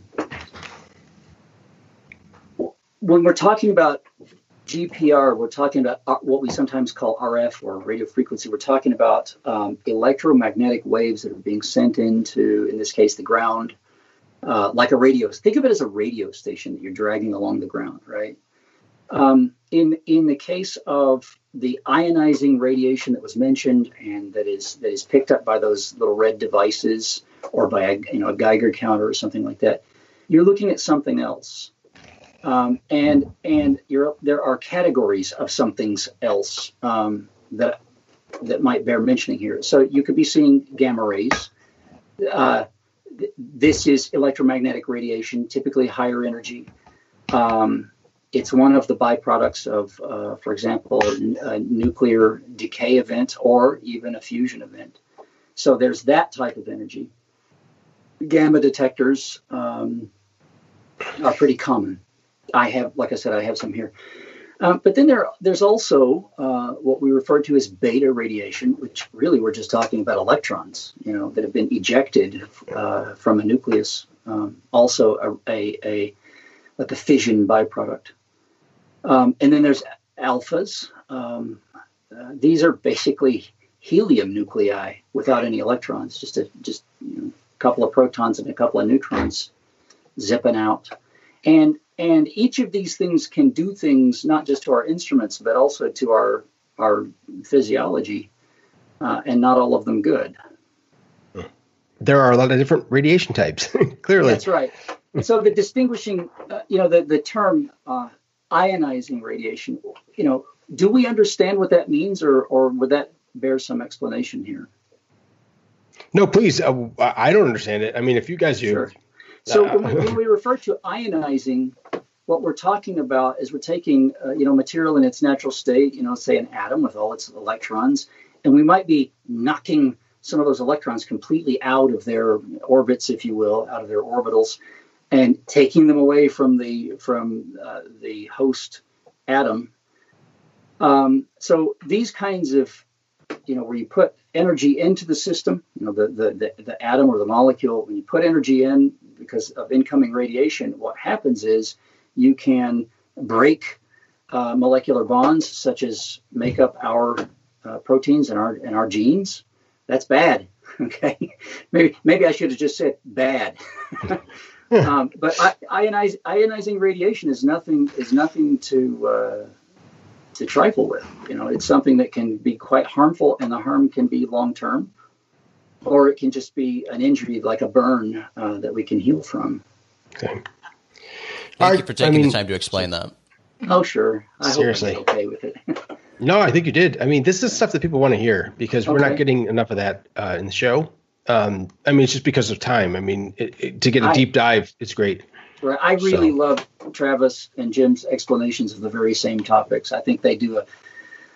when we're talking about G P R, we're talking about uh, what we sometimes call R F or radio frequency. We're talking about um, electromagnetic waves that are being sent into, in this case, the ground, uh, like a radio. Think of it as a radio station that you're dragging along the ground, right? Um, in in the case of the ionizing radiation that was mentioned and that is that is picked up by those little red devices or by a, you know, a Geiger counter or something like that, you're looking at something else. Um, and and you're, there are categories of something's else um, that that might bear mentioning here. So you could be seeing gamma rays. Uh, th- this is electromagnetic radiation, typically higher energy. Um, it's one of the byproducts of, uh, for example, a nuclear decay event or even a fusion event. So there's that type of energy. Gamma detectors um, are pretty common. I have, like I said, I have some here. Um, but then there, there's also uh, what we refer to as beta radiation, which really we're just talking about electrons, you know, that have been ejected uh, from a nucleus. Um, also a, a, a like a fission byproduct. Um, and then there's alphas. Um, uh, these are basically helium nuclei without any electrons, just a just you know, a couple of protons and a couple of neutrons zipping out. And and each of these things can do things not just to our instruments, but also to our our physiology, uh, and not all of them good. There are a lot of different radiation types, clearly. That's right. So the distinguishing, uh, you know, the the term uh, ionizing radiation, you know, do we understand what that means, or or would that bear some explanation here? No, please. Uh, I don't understand it. I mean, if you guys do. Sure. So Uh, when, we, when we refer to ionizing, what we're talking about is we're taking, uh, you know, material in its natural state, you know, say an atom with all its electrons, and we might be knocking some of those electrons completely out of their orbits, if you will, out of their orbitals, and taking them away from the from uh, the host atom. Um, so these kinds of, you know, where you put energy into the system, you know, the, the, the, the atom or the molecule, when you put energy in because of incoming radiation, what happens is you can break uh, molecular bonds, such as make up our uh, proteins and our and our genes. That's bad. Okay, maybe maybe I should have just said bad. um, but I, ionize, ionizing radiation is nothing is nothing to uh, to trifle with. You know, it's something that can be quite harmful, and the harm can be long term, or it can just be an injury like a burn uh, that we can heal from. Okay. Thank Are- you for taking I mean- the time to explain that. Oh, sure. I Seriously. hope I'm okay with it. No, I think you did. I mean, this is stuff that people want to hear because we're Okay. not getting enough of that uh, in the show. Um, I mean, it's just because of time. I mean, it, it, to get a I- deep dive, it's great. Right. I really So- love Travis and Jim's explanations of the very same topics. I think they do a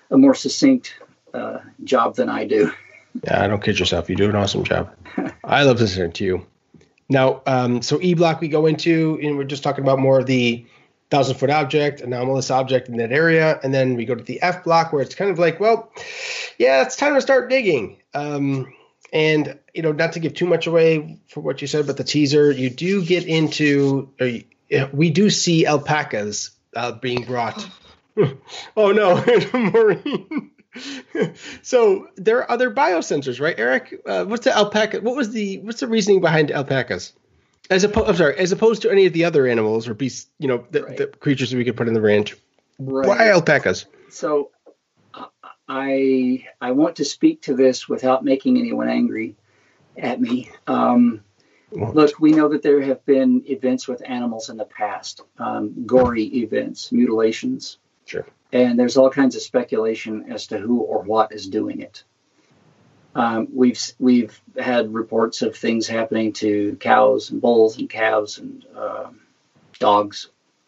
a more succinct uh, job than I do. Yeah, I don't kid yourself. You do an awesome job. I love listening to you. Now, um, so E block we go into, and we're just talking about more of the thousand foot object, anomalous object in that area, and then we go to the F block where it's kind of like, well, yeah, it's time to start digging. Um, and you know, not to give too much away for what you said about the teaser, you do get into, or you, we do see alpacas uh, being brought. Oh no, Maureen. So there are other biosensors, right, Eric? Uh, what's the alpaca? What was the what's the reasoning behind alpacas? As opposed, I'm sorry, as opposed to any of the other animals or beasts, you know, the, right. the creatures that we could put in the ranch. Right. Why alpacas? So, uh, I I want to speak to this without making anyone angry at me. Um, look, we know that there have been events with animals in the past, um, gory events, mutilations. Sure. And there's all kinds of speculation as to who or what is doing it. Um, we've we've had reports of things happening to cows and bulls and calves and uh, dogs.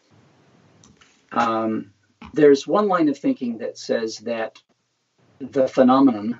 Um, there's one line of thinking that says that the phenomenon,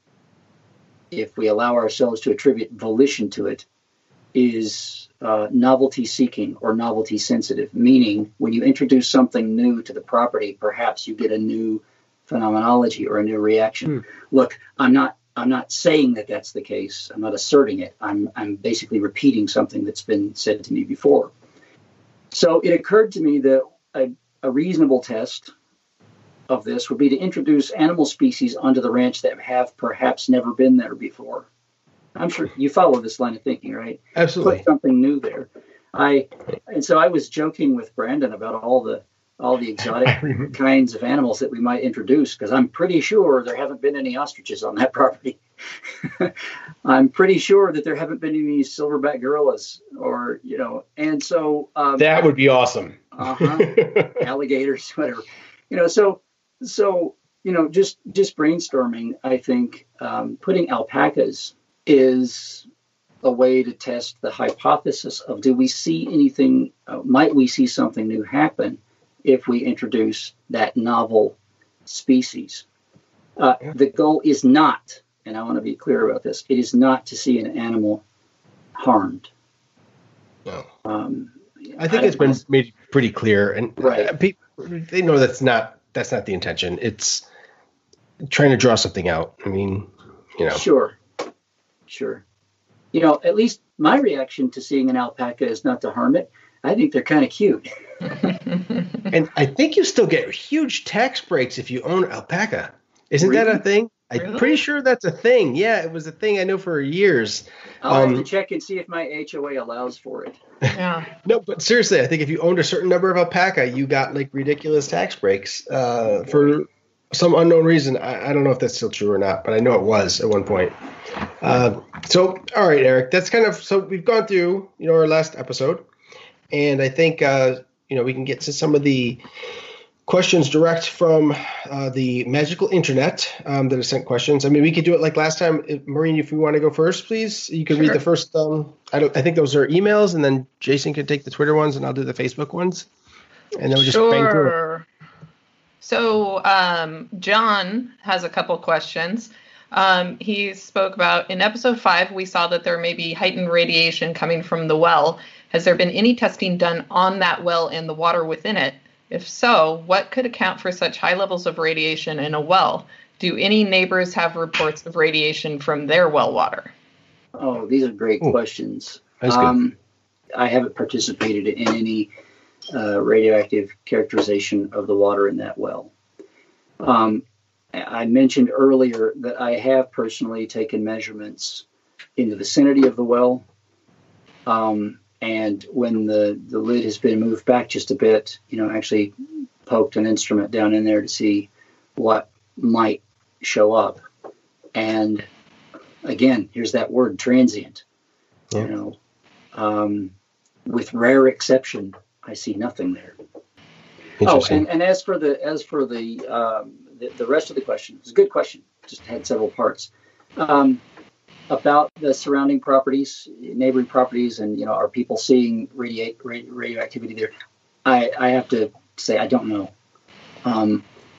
if we allow ourselves to attribute volition to it, is uh, novelty seeking or novelty sensitive, meaning when you introduce something new to the property, perhaps you get a new phenomenology or a new reaction. Hmm. Look, I'm not I'm not saying that that's the case. I'm not asserting it. I'm I'm basically repeating something that's been said to me before. So it occurred to me that a, a reasonable test of this would be to introduce animal species onto the ranch that have perhaps never been there before. I'm sure you follow this line of thinking, right? Absolutely. Put something new there. I and so I was joking with Brandon about all the all the exotic kinds of animals that we might introduce, because I'm pretty sure there haven't been any ostriches on that property. I'm pretty sure that there haven't been any silverback gorillas, or you know, and so um, that would be awesome. uh-huh, alligators, whatever, you know. So so you know, just just brainstorming. I think um, putting alpacas is a way to test the hypothesis of, do we see anything, uh, might we see something new happen if we introduce that novel species? Uh, yeah. The goal is not, and I want to be clear about this, it is not to see an animal harmed. No. Um, I think I it's been made pretty clear, and right. uh, people, they know that's not that's not the intention. It's trying to draw something out. I mean, you know. Sure. Sure. You know, at least my reaction to seeing an alpaca is not to harm it. I think they're kind of cute. And I think you still get huge tax breaks if you own alpaca. Isn't really? that a thing? I'm really? pretty sure that's a thing. Yeah, it was a thing I know for years. I'll um, have to check and see if my H O A allows for it. Yeah. No, but seriously, I think if you owned a certain number of alpaca, you got like ridiculous tax breaks uh, for some unknown reason. I, I don't know if that's still true or not, but I know it was at one point. Uh, so, all right, Eric, that's kind of, so we've gone through, you know, our last episode, and I think, uh, you know, we can get to some of the questions direct from uh, the magical internet um, that have sent questions. I mean, we could do it like last time. Maureen, if you want to go first, please, you can sure. read the first, um, I don't, I think those are emails, and then Jason can take the Twitter ones and I'll do the Facebook ones. And then we'll just sure. bang through it. So um, John has a couple questions. Um, he spoke about, in episode five, we saw that there may be heightened radiation coming from the well. Has there been any testing done on that well and the water within it? If so, what could account for such high levels of radiation in a well? Do any neighbors have reports of radiation from their well water? Oh, these are great Ooh, questions. That's good. Um, I haven't participated in any uh, radioactive characterization of the water in that well. Um, I mentioned earlier that I have personally taken measurements in the vicinity of the well. Um, and when the, the lid has been moved back just a bit, you know, actually poked an instrument down in there to see what might show up. And again, here's that word, transient. Yeah. You know, um, with rare exception, I see nothing there. Oh, and, and as for the as for the, um, the the rest of the question, it's a good question. Just had several parts um, about the surrounding properties, neighboring properties, and you know, are people seeing radiate radio, radioactivity there? I I have to say I don't know. Um,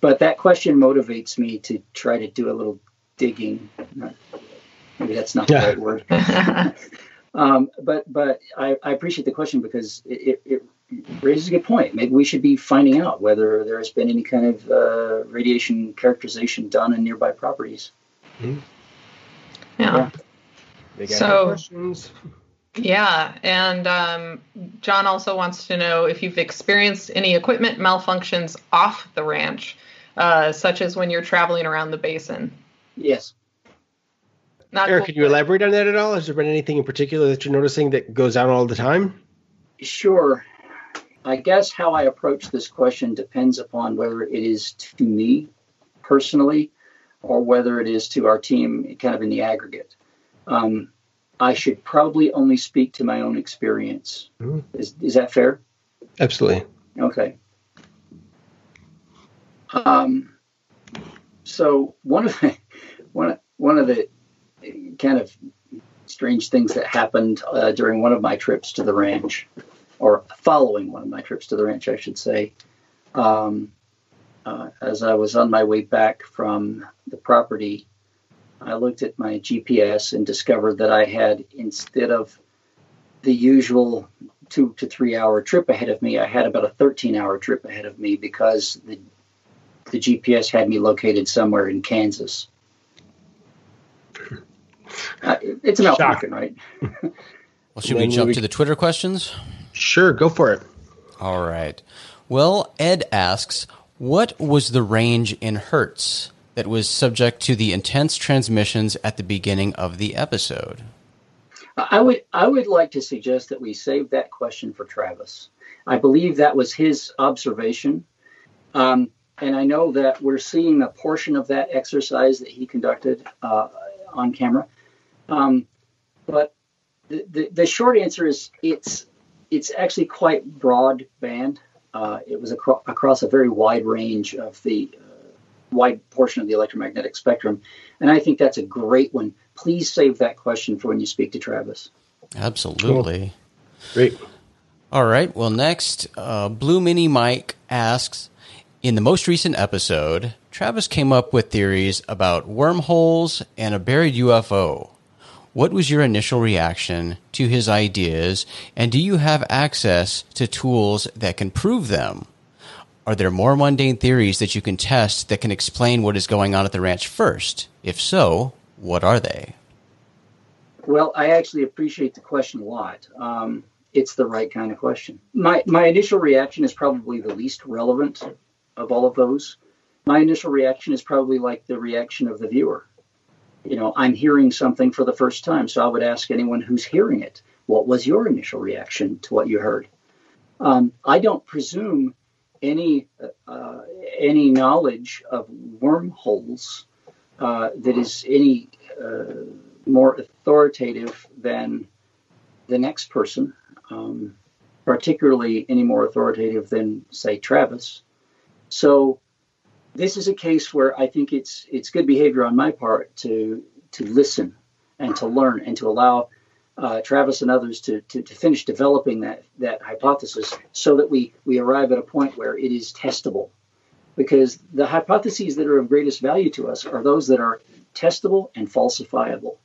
but that question motivates me to try to do a little digging. Maybe that's not the Yeah. right word. um, but but I, I appreciate the question because it, it, it raises a good point. Maybe we should be finding out whether there has been any kind of uh, radiation characterization done in nearby properties. Mm-hmm. Yeah. Yeah. They got So- questions. Yeah, and um, John also wants to know if you've experienced any equipment malfunctions off the ranch, uh, such as when you're traveling around the basin. Yes. Not Eric, cool, can you but- elaborate on that at all? Has there been anything in particular that you're noticing that goes on all the time? Sure. I guess how I approach this question depends upon whether it is to me personally or whether it is to our team kind of in the aggregate. Um, I should probably only speak to my own experience. Mhm. Is is that fair? Absolutely. Okay. Um, so one of the one one of the kind of strange things that happened uh, during one of my trips to the ranch, or following one of my trips to the ranch, I should say, um, uh, as I was on my way back from the property, I looked at my G P S and discovered that I had, instead of the usual two to three hour trip ahead of me, I had about a thirteen hour trip ahead of me because the the G P S had me located somewhere in Kansas. Uh, it's a malfunction, right? Well, should Then we jump we- to the Twitter questions? Sure, go for it. All right. Well, Ed asks, what was the range in hertz that was subject to the intense transmissions at the beginning of the episode? I would I would like to suggest that we save that question for Travis. I believe that was his observation. Um, and I know that we're seeing a portion of that exercise that he conducted uh, on camera. Um, but the, the, the short answer is it's it's actually quite broadband. Uh, it was acro- across a very wide range of the uh, wide portion of the electromagnetic spectrum. And I think that's a great one. Please save that question for when you speak to Travis. Absolutely. Great. All right. Well, next, uh, Blue Mini Mike asks, in the most recent episode, Travis came up with theories about wormholes and a buried U F O. What was your initial reaction to his ideas, and do you have access to tools that can prove them? Are there more mundane theories that you can test that can explain what is going on at the ranch first? If so, what are they? Well, I actually appreciate the question a lot. Um, it's the right kind of question. My my initial reaction is probably the least relevant of all of those. My initial reaction is probably like the reaction of the viewer. You know, I'm hearing something for the first time, so I would ask anyone who's hearing it, what was your initial reaction to what you heard? Um, I don't presume any uh, any knowledge of wormholes uh, that is any uh, more authoritative than the next person, um, particularly any more authoritative than, say, Travis. So this is a case where I think it's it's good behavior on my part to to listen and to learn and to allow uh, Travis and others to, to to finish developing that that hypothesis so that we we arrive at a point where it is testable. Because the hypotheses that are of greatest value to us are those that are testable and falsifiable.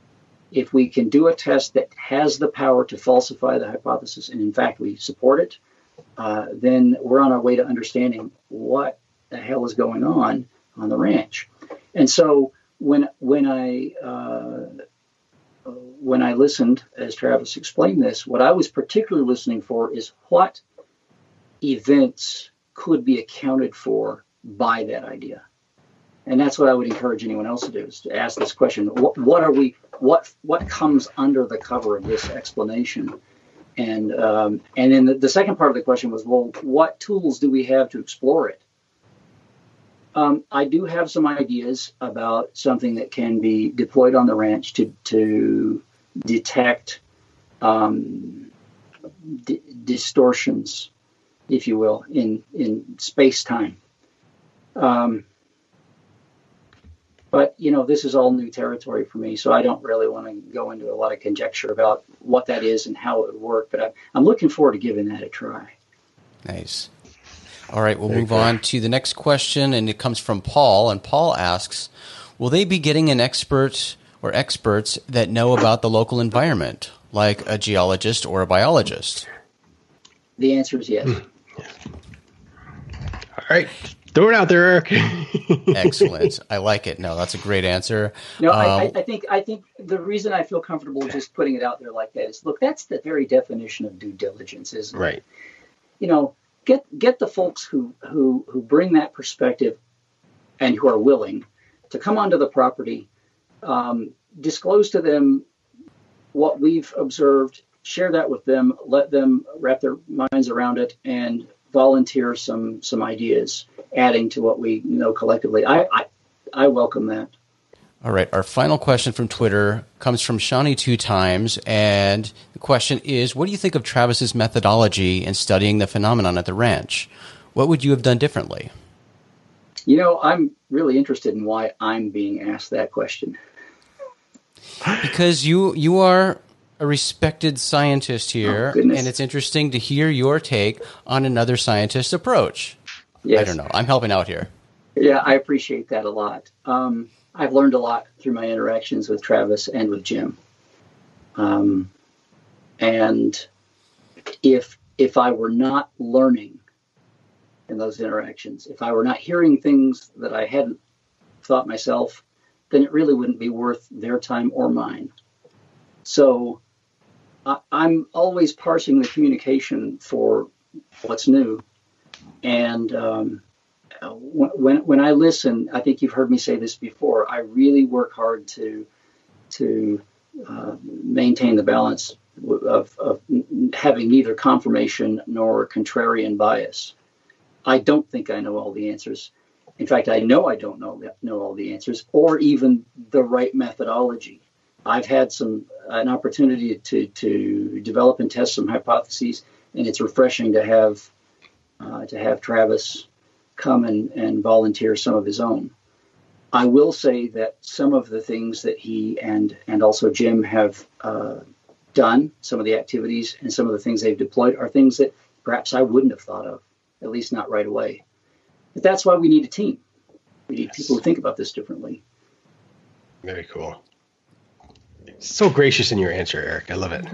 If we can do a test that has the power to falsify the hypothesis, and in fact we support it, uh, then we're on our way to understanding what the hell is going on on the ranch. And so when when I uh, when I listened, as Travis explained this, what I was particularly listening for is what events could be accounted for by that idea. And that's what I would encourage anyone else to do, is to ask this question: what, what are we? What what comes under the cover of this explanation? And um, and then the, the second part of the question was, well, what tools do we have to explore it? Um, I do have some ideas about something that can be deployed on the ranch to to detect um, d- distortions, if you will, in in space time. Um, But, you know, this is all new territory for me, so I don't really want to go into a lot of conjecture about what that is and how it would work. But I, I'm looking forward to giving that a try. Nice. All right, we'll Very move cool. on to the next question, and it comes from Paul. And Paul asks, will they be getting an expert or experts that know about the local environment, like a geologist or a biologist? The answer is yes. All right. Throw it out there, Eric. Excellent. I like it. No, that's a great answer. No, Um, I, I, I think I think the reason I feel comfortable just putting it out there like that is, look, that's the very definition of due diligence, isn't it? Right. You know, get get the folks who who who bring that perspective and who are willing to come onto the property, um, disclose to them what we've observed, share that with them, let them wrap their minds around it, and volunteer some some ideas, adding to what we know collectively. I I, I welcome that. All right. Our final question from Twitter comes from Shawnee two times, and the question is, what do you think of Travis's methodology in studying the phenomenon at the ranch? What would you have done differently? You know, I'm really interested in why I'm being asked that question. Because you you are a respected scientist here, Oh, goodness. and it's interesting to hear your take on another scientist's approach. Yes. I don't know. I'm helping out here. Yeah, I appreciate that a lot. Um, I've learned a lot through my interactions with Travis and with Jim. Um, and if if I were not learning in those interactions, if I were not hearing things that I hadn't thought myself, then it really wouldn't be worth their time or mine. So I, I'm always parsing the communication for what's new. And um, when when I listen, I think you've heard me say this before, I really work hard to to uh, maintain the balance of, of having neither confirmation nor contrarian bias. I don't think I know all the answers. In fact, I know I don't know know all the answers or even the right methodology. I've had some an opportunity to to develop and test some hypotheses, and it's refreshing to have uh, to have Travis come and, and volunteer some of his own. I will say that some of the things that he and and also Jim have uh, done, some of the activities and some of the things they've deployed are things that perhaps I wouldn't have thought of, at least not right away. But that's why we need a team. We need people who think about this differently. Very cool. So gracious in your answer, Eric. I love it.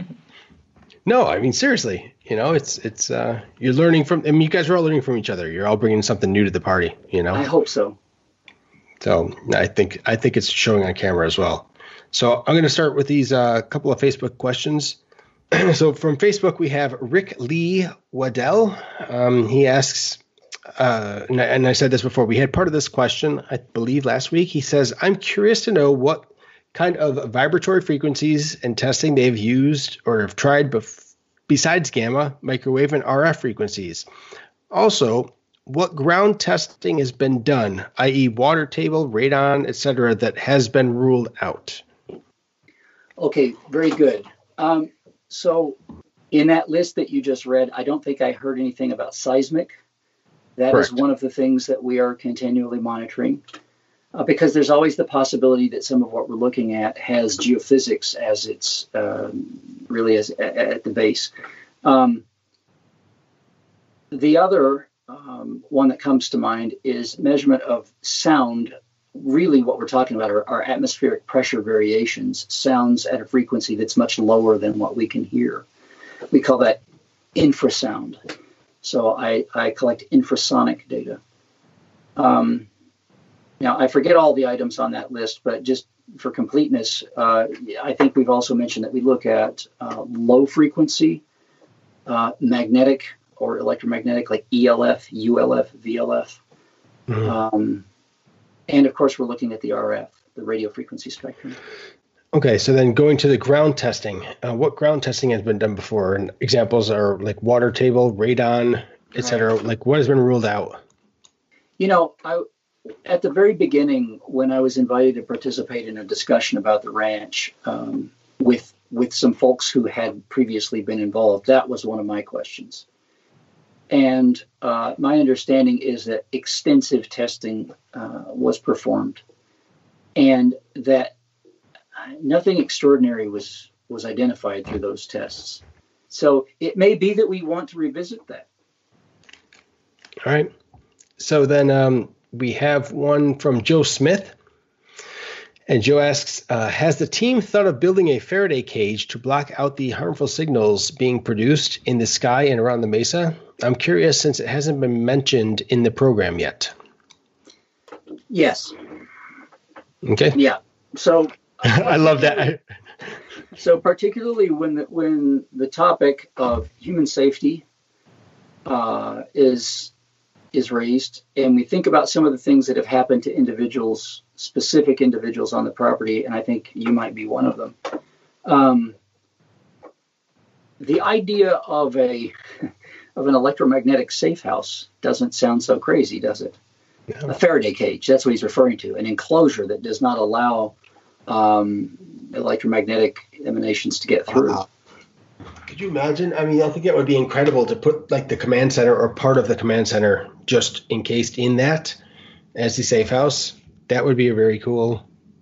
No, I mean, seriously, you know, it's, it's, uh, you're learning from, I mean, you guys are all learning from each other. You're all bringing something new to the party, you know? I hope so. So I think, I think it's showing on camera as well. So I'm going to start with these, uh, couple of Facebook questions. So from Facebook, we have Rick Lee Waddell. Um, he asks, uh, and I, and I said this before, we had part of this question, I believe last week. He says, I'm curious to know what kind of vibratory frequencies and testing they've used or have tried bef- besides gamma, microwave, and R F frequencies. Also, what ground testing has been done, that is water table, radon, et cetera, that has been ruled out? Okay, very good. Um, so in that list that you just read, I don't think I heard anything about seismic. That Correct. is one of the things that we are continually monitoring. Uh, because there's always the possibility that some of what we're looking at has geophysics as its um, really as at the base. Um, the other um, one that comes to mind is measurement of sound. Really, what we're talking about are, are atmospheric pressure variations, sounds at a frequency that's much lower than what we can hear. We call that infrasound. So I, I collect infrasonic data. Um, Now, I forget all the items on that list, but just for completeness, uh, I think we've also mentioned that we look at uh, low frequency, uh, magnetic or electromagnetic, like E L F, U L F, V L F. Mm-hmm. Um, and of course, we're looking at the R F, the radio frequency spectrum. Okay, so then going to the ground testing, uh, what ground testing has been done before? And examples are like water table, radon, et cetera. Right. Like what has been ruled out? You know, I. At the very beginning, when I was invited to participate in a discussion about the ranch um, with with some folks who had previously been involved, that was one of my questions. And uh, my understanding is that extensive testing uh, was performed, and that nothing extraordinary was was identified through those tests. So it may be that we want to revisit that. All right. So then um, we have one from Joe Smith. And Joe asks, uh, has the team thought of building a Faraday cage to block out the harmful signals being produced in the sky and around the mesa? I'm curious since it hasn't been mentioned in the program yet. Yes. Okay. Yeah. So I love that. So particularly when the, when the topic of human safety uh, is is raised, and we think about some of the things that have happened to individuals, specific individuals on the property, and I think you might be one of them. Um, the idea of a of an electromagnetic safe house doesn't sound so crazy, does it? No. A Faraday cage, that's what he's referring to, an enclosure that does not allow um, electromagnetic emanations to get through. Wow. Could you imagine? I mean, I think it would be incredible to put like the command center or part of the command center just encased in that as the safe house. That would be a very cool,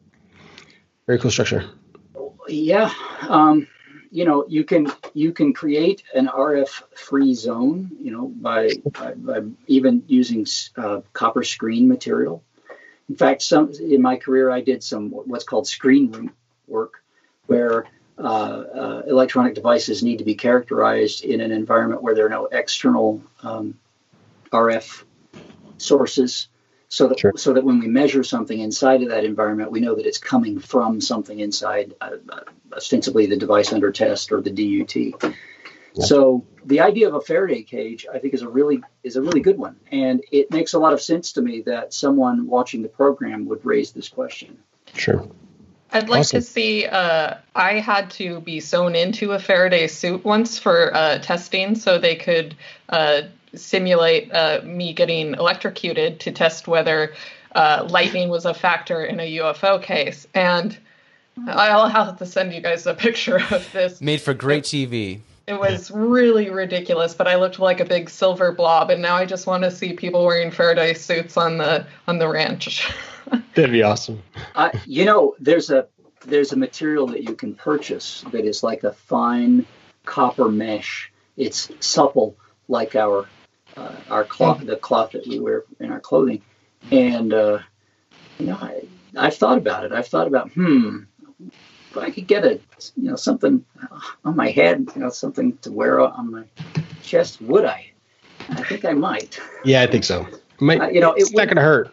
very cool structure. Yeah. Um, you know, you can you can create an R F free zone, you know, by, by, by even using uh, copper screen material. In fact, some in my career, I did some what's called screen room work, where uh, uh, electronic devices need to be characterized in an environment where there are no external um, R F sources, so that sure. so that when we measure something inside of that environment, we know that it's coming from something inside, uh, ostensibly the device under test or the D U T. Yeah. So the idea of a Faraday cage, I think, is a really is a really good one, and it makes a lot of sense to me that someone watching the program would raise this question. Sure. I'd like awesome. to see, uh, I had to be sewn into a Faraday suit once for uh, testing so they could uh, simulate uh, me getting electrocuted to test whether uh, lightning was a factor in a U F O case. And I'll have to send you guys a picture of this. Made for great T V. It was really ridiculous, but I looked like a big silver blob, and now I just want to see people wearing Faraday suits on the on the ranch. That'd be awesome. Uh, you know, there's a there's a material that you can purchase that is like a fine copper mesh. It's supple like our uh, our cloth, the cloth that we wear in our clothing. And uh, you know, I, I've thought about it. I've thought about hmm, if I could get a you know something on my head, you know, something to wear on my chest, would I? I think I might. Yeah, I think so. Might, uh, you know, it's it not going to hurt.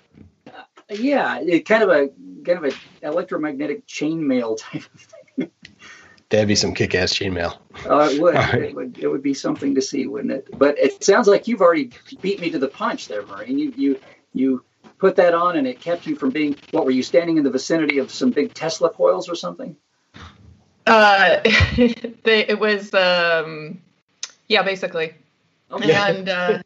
Yeah, it kind of a kind of an electromagnetic chainmail type of thing. That'd be some kick-ass chainmail. Oh, uh, it would. Right. It would. It would be something to see, wouldn't it? But it sounds like you've already beat me to the punch there, Maureen. You you you put that on, and it kept you from being. What were you standing in the vicinity of some big Tesla coils or something? Uh, they, it was um, yeah, basically, okay. And uh,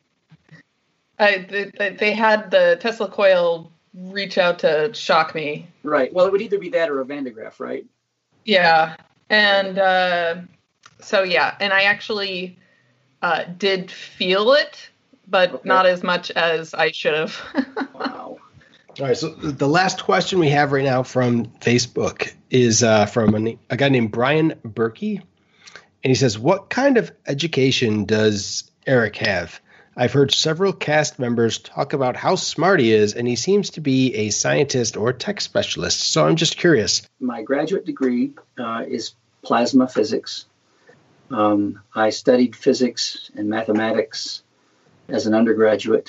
I, they, they had the Tesla coil reach out to shock me. Right. Well, it would either be that or a Van de Graaff, right? Yeah. And uh, so, yeah. And I actually uh, did feel it, but okay. not as much as I should have. Wow. All right. So the last question we have right now from Facebook is uh, from a, a guy named Brian Berkey. And he says, what kind of education does Eric have? I've heard several cast members talk about how smart he is, and he seems to be a scientist or tech specialist. So I'm just curious. My graduate degree uh, is plasma physics. Um, I studied physics and mathematics as an undergraduate.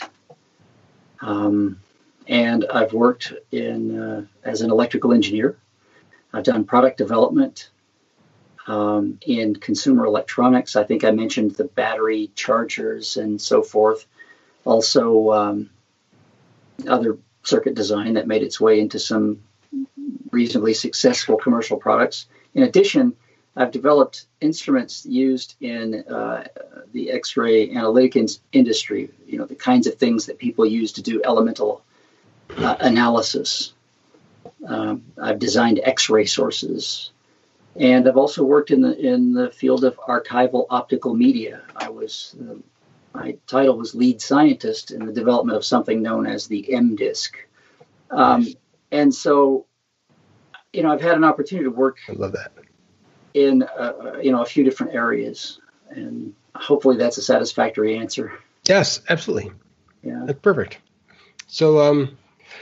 Um, and I've worked in uh, as an electrical engineer. I've done product development Um, in consumer electronics. I think I mentioned the battery chargers and so forth. Also, um, other circuit design that made its way into some reasonably successful commercial products. In addition, I've developed instruments used in uh, the X-ray analytic in- industry, you know, the kinds of things that people use to do elemental uh, analysis. Um, I've designed X-ray sources. And I've also worked in the in the field of archival optical media. I was uh, my title was lead scientist in the development of something known as the M disk. Um, nice. And so, you know, I've had an opportunity to work. I love that. In uh, you know a few different areas, and hopefully that's a satisfactory answer. Yes, absolutely. Yeah. That's perfect. So, um,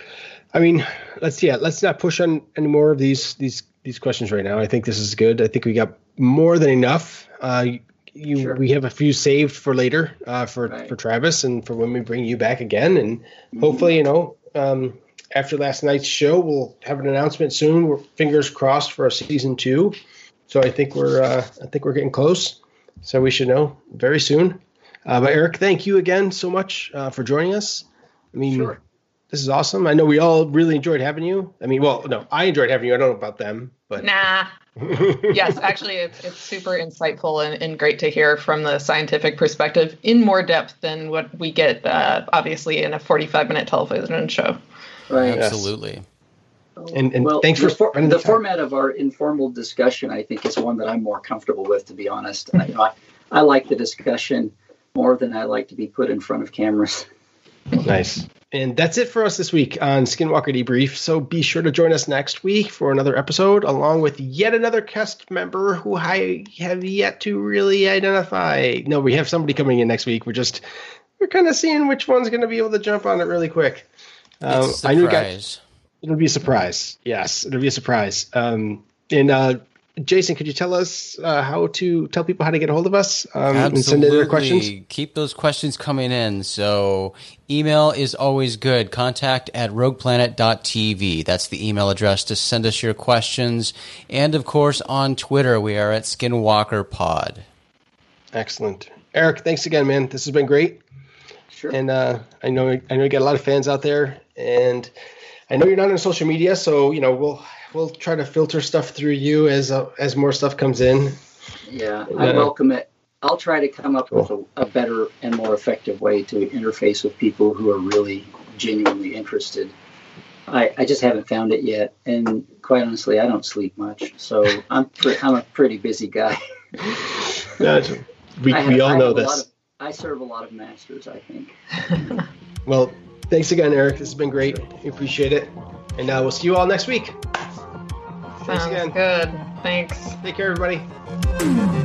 I mean, let's yeah, let's not push on any more of these these these questions right now. I think this is good. I think we got more than enough. Uh, you Sure. we have a few saved for later, uh, for Right. for Travis and for when we bring you back again, and Mm-hmm. hopefully, you know, um, after last night's show, we'll have an announcement soon. We're fingers crossed for a season two. So I think we're uh, I think we're getting close. So we should know very soon. Uh, but Eric, thank you again so much uh, for joining us. I mean, Sure. this is awesome. I know we all really enjoyed having you. I mean, well, no, I enjoyed having you. I don't know about them, but Nah. Yes, actually, it's, it's super insightful and, and great to hear from the scientific perspective in more depth than what we get, uh, obviously, in a forty-five minute television show. Right. Absolutely. And, and well, thanks for the, for, spending the the time. format of our informal discussion, I think, is one that I'm more comfortable with, to be honest. I, you know, I, I like the discussion more than I like to be put in front of cameras. Nice. And that's it for us this week on Skinwalker Debrief. So be sure to join us next week for another episode, along with yet another cast member who I have yet to really identify. No, we have somebody coming in next week. We're just we're kind of seeing which one's going to be able to jump on it really quick. Um, It's a I knew we got- surprise. It'll be a surprise. Yes, it'll be a surprise. Um, and uh, Jason, could you tell us uh, how to tell people how to get a hold of us um, and send in their questions? Absolutely. Keep those questions coming in. So email is always good. Contact at rogue planet dot t v. That's the email address to send us your questions. And, of course, on Twitter, we are at Skinwalker Pod. Excellent. Eric, thanks again, man. This has been great. Sure. And uh, I know I know you got a lot of fans out there, and I know you're not on social media, so you know we'll we'll try to filter stuff through you as uh, as more stuff comes in. Yeah, I welcome it. I'll try to come up with a, a better and more effective way to interface with people who are really genuinely interested. I, I just haven't found it yet, and quite honestly, I don't sleep much, so I'm pre- I'm a pretty busy guy. Gotcha. We I have- we all I know have a this. lot of- I serve a lot of masters, I think. Well, thanks again, Eric. This has been great. We appreciate it, and uh, we'll see you all next week. Thanks Sounds again. good. Thanks. Take care, everybody.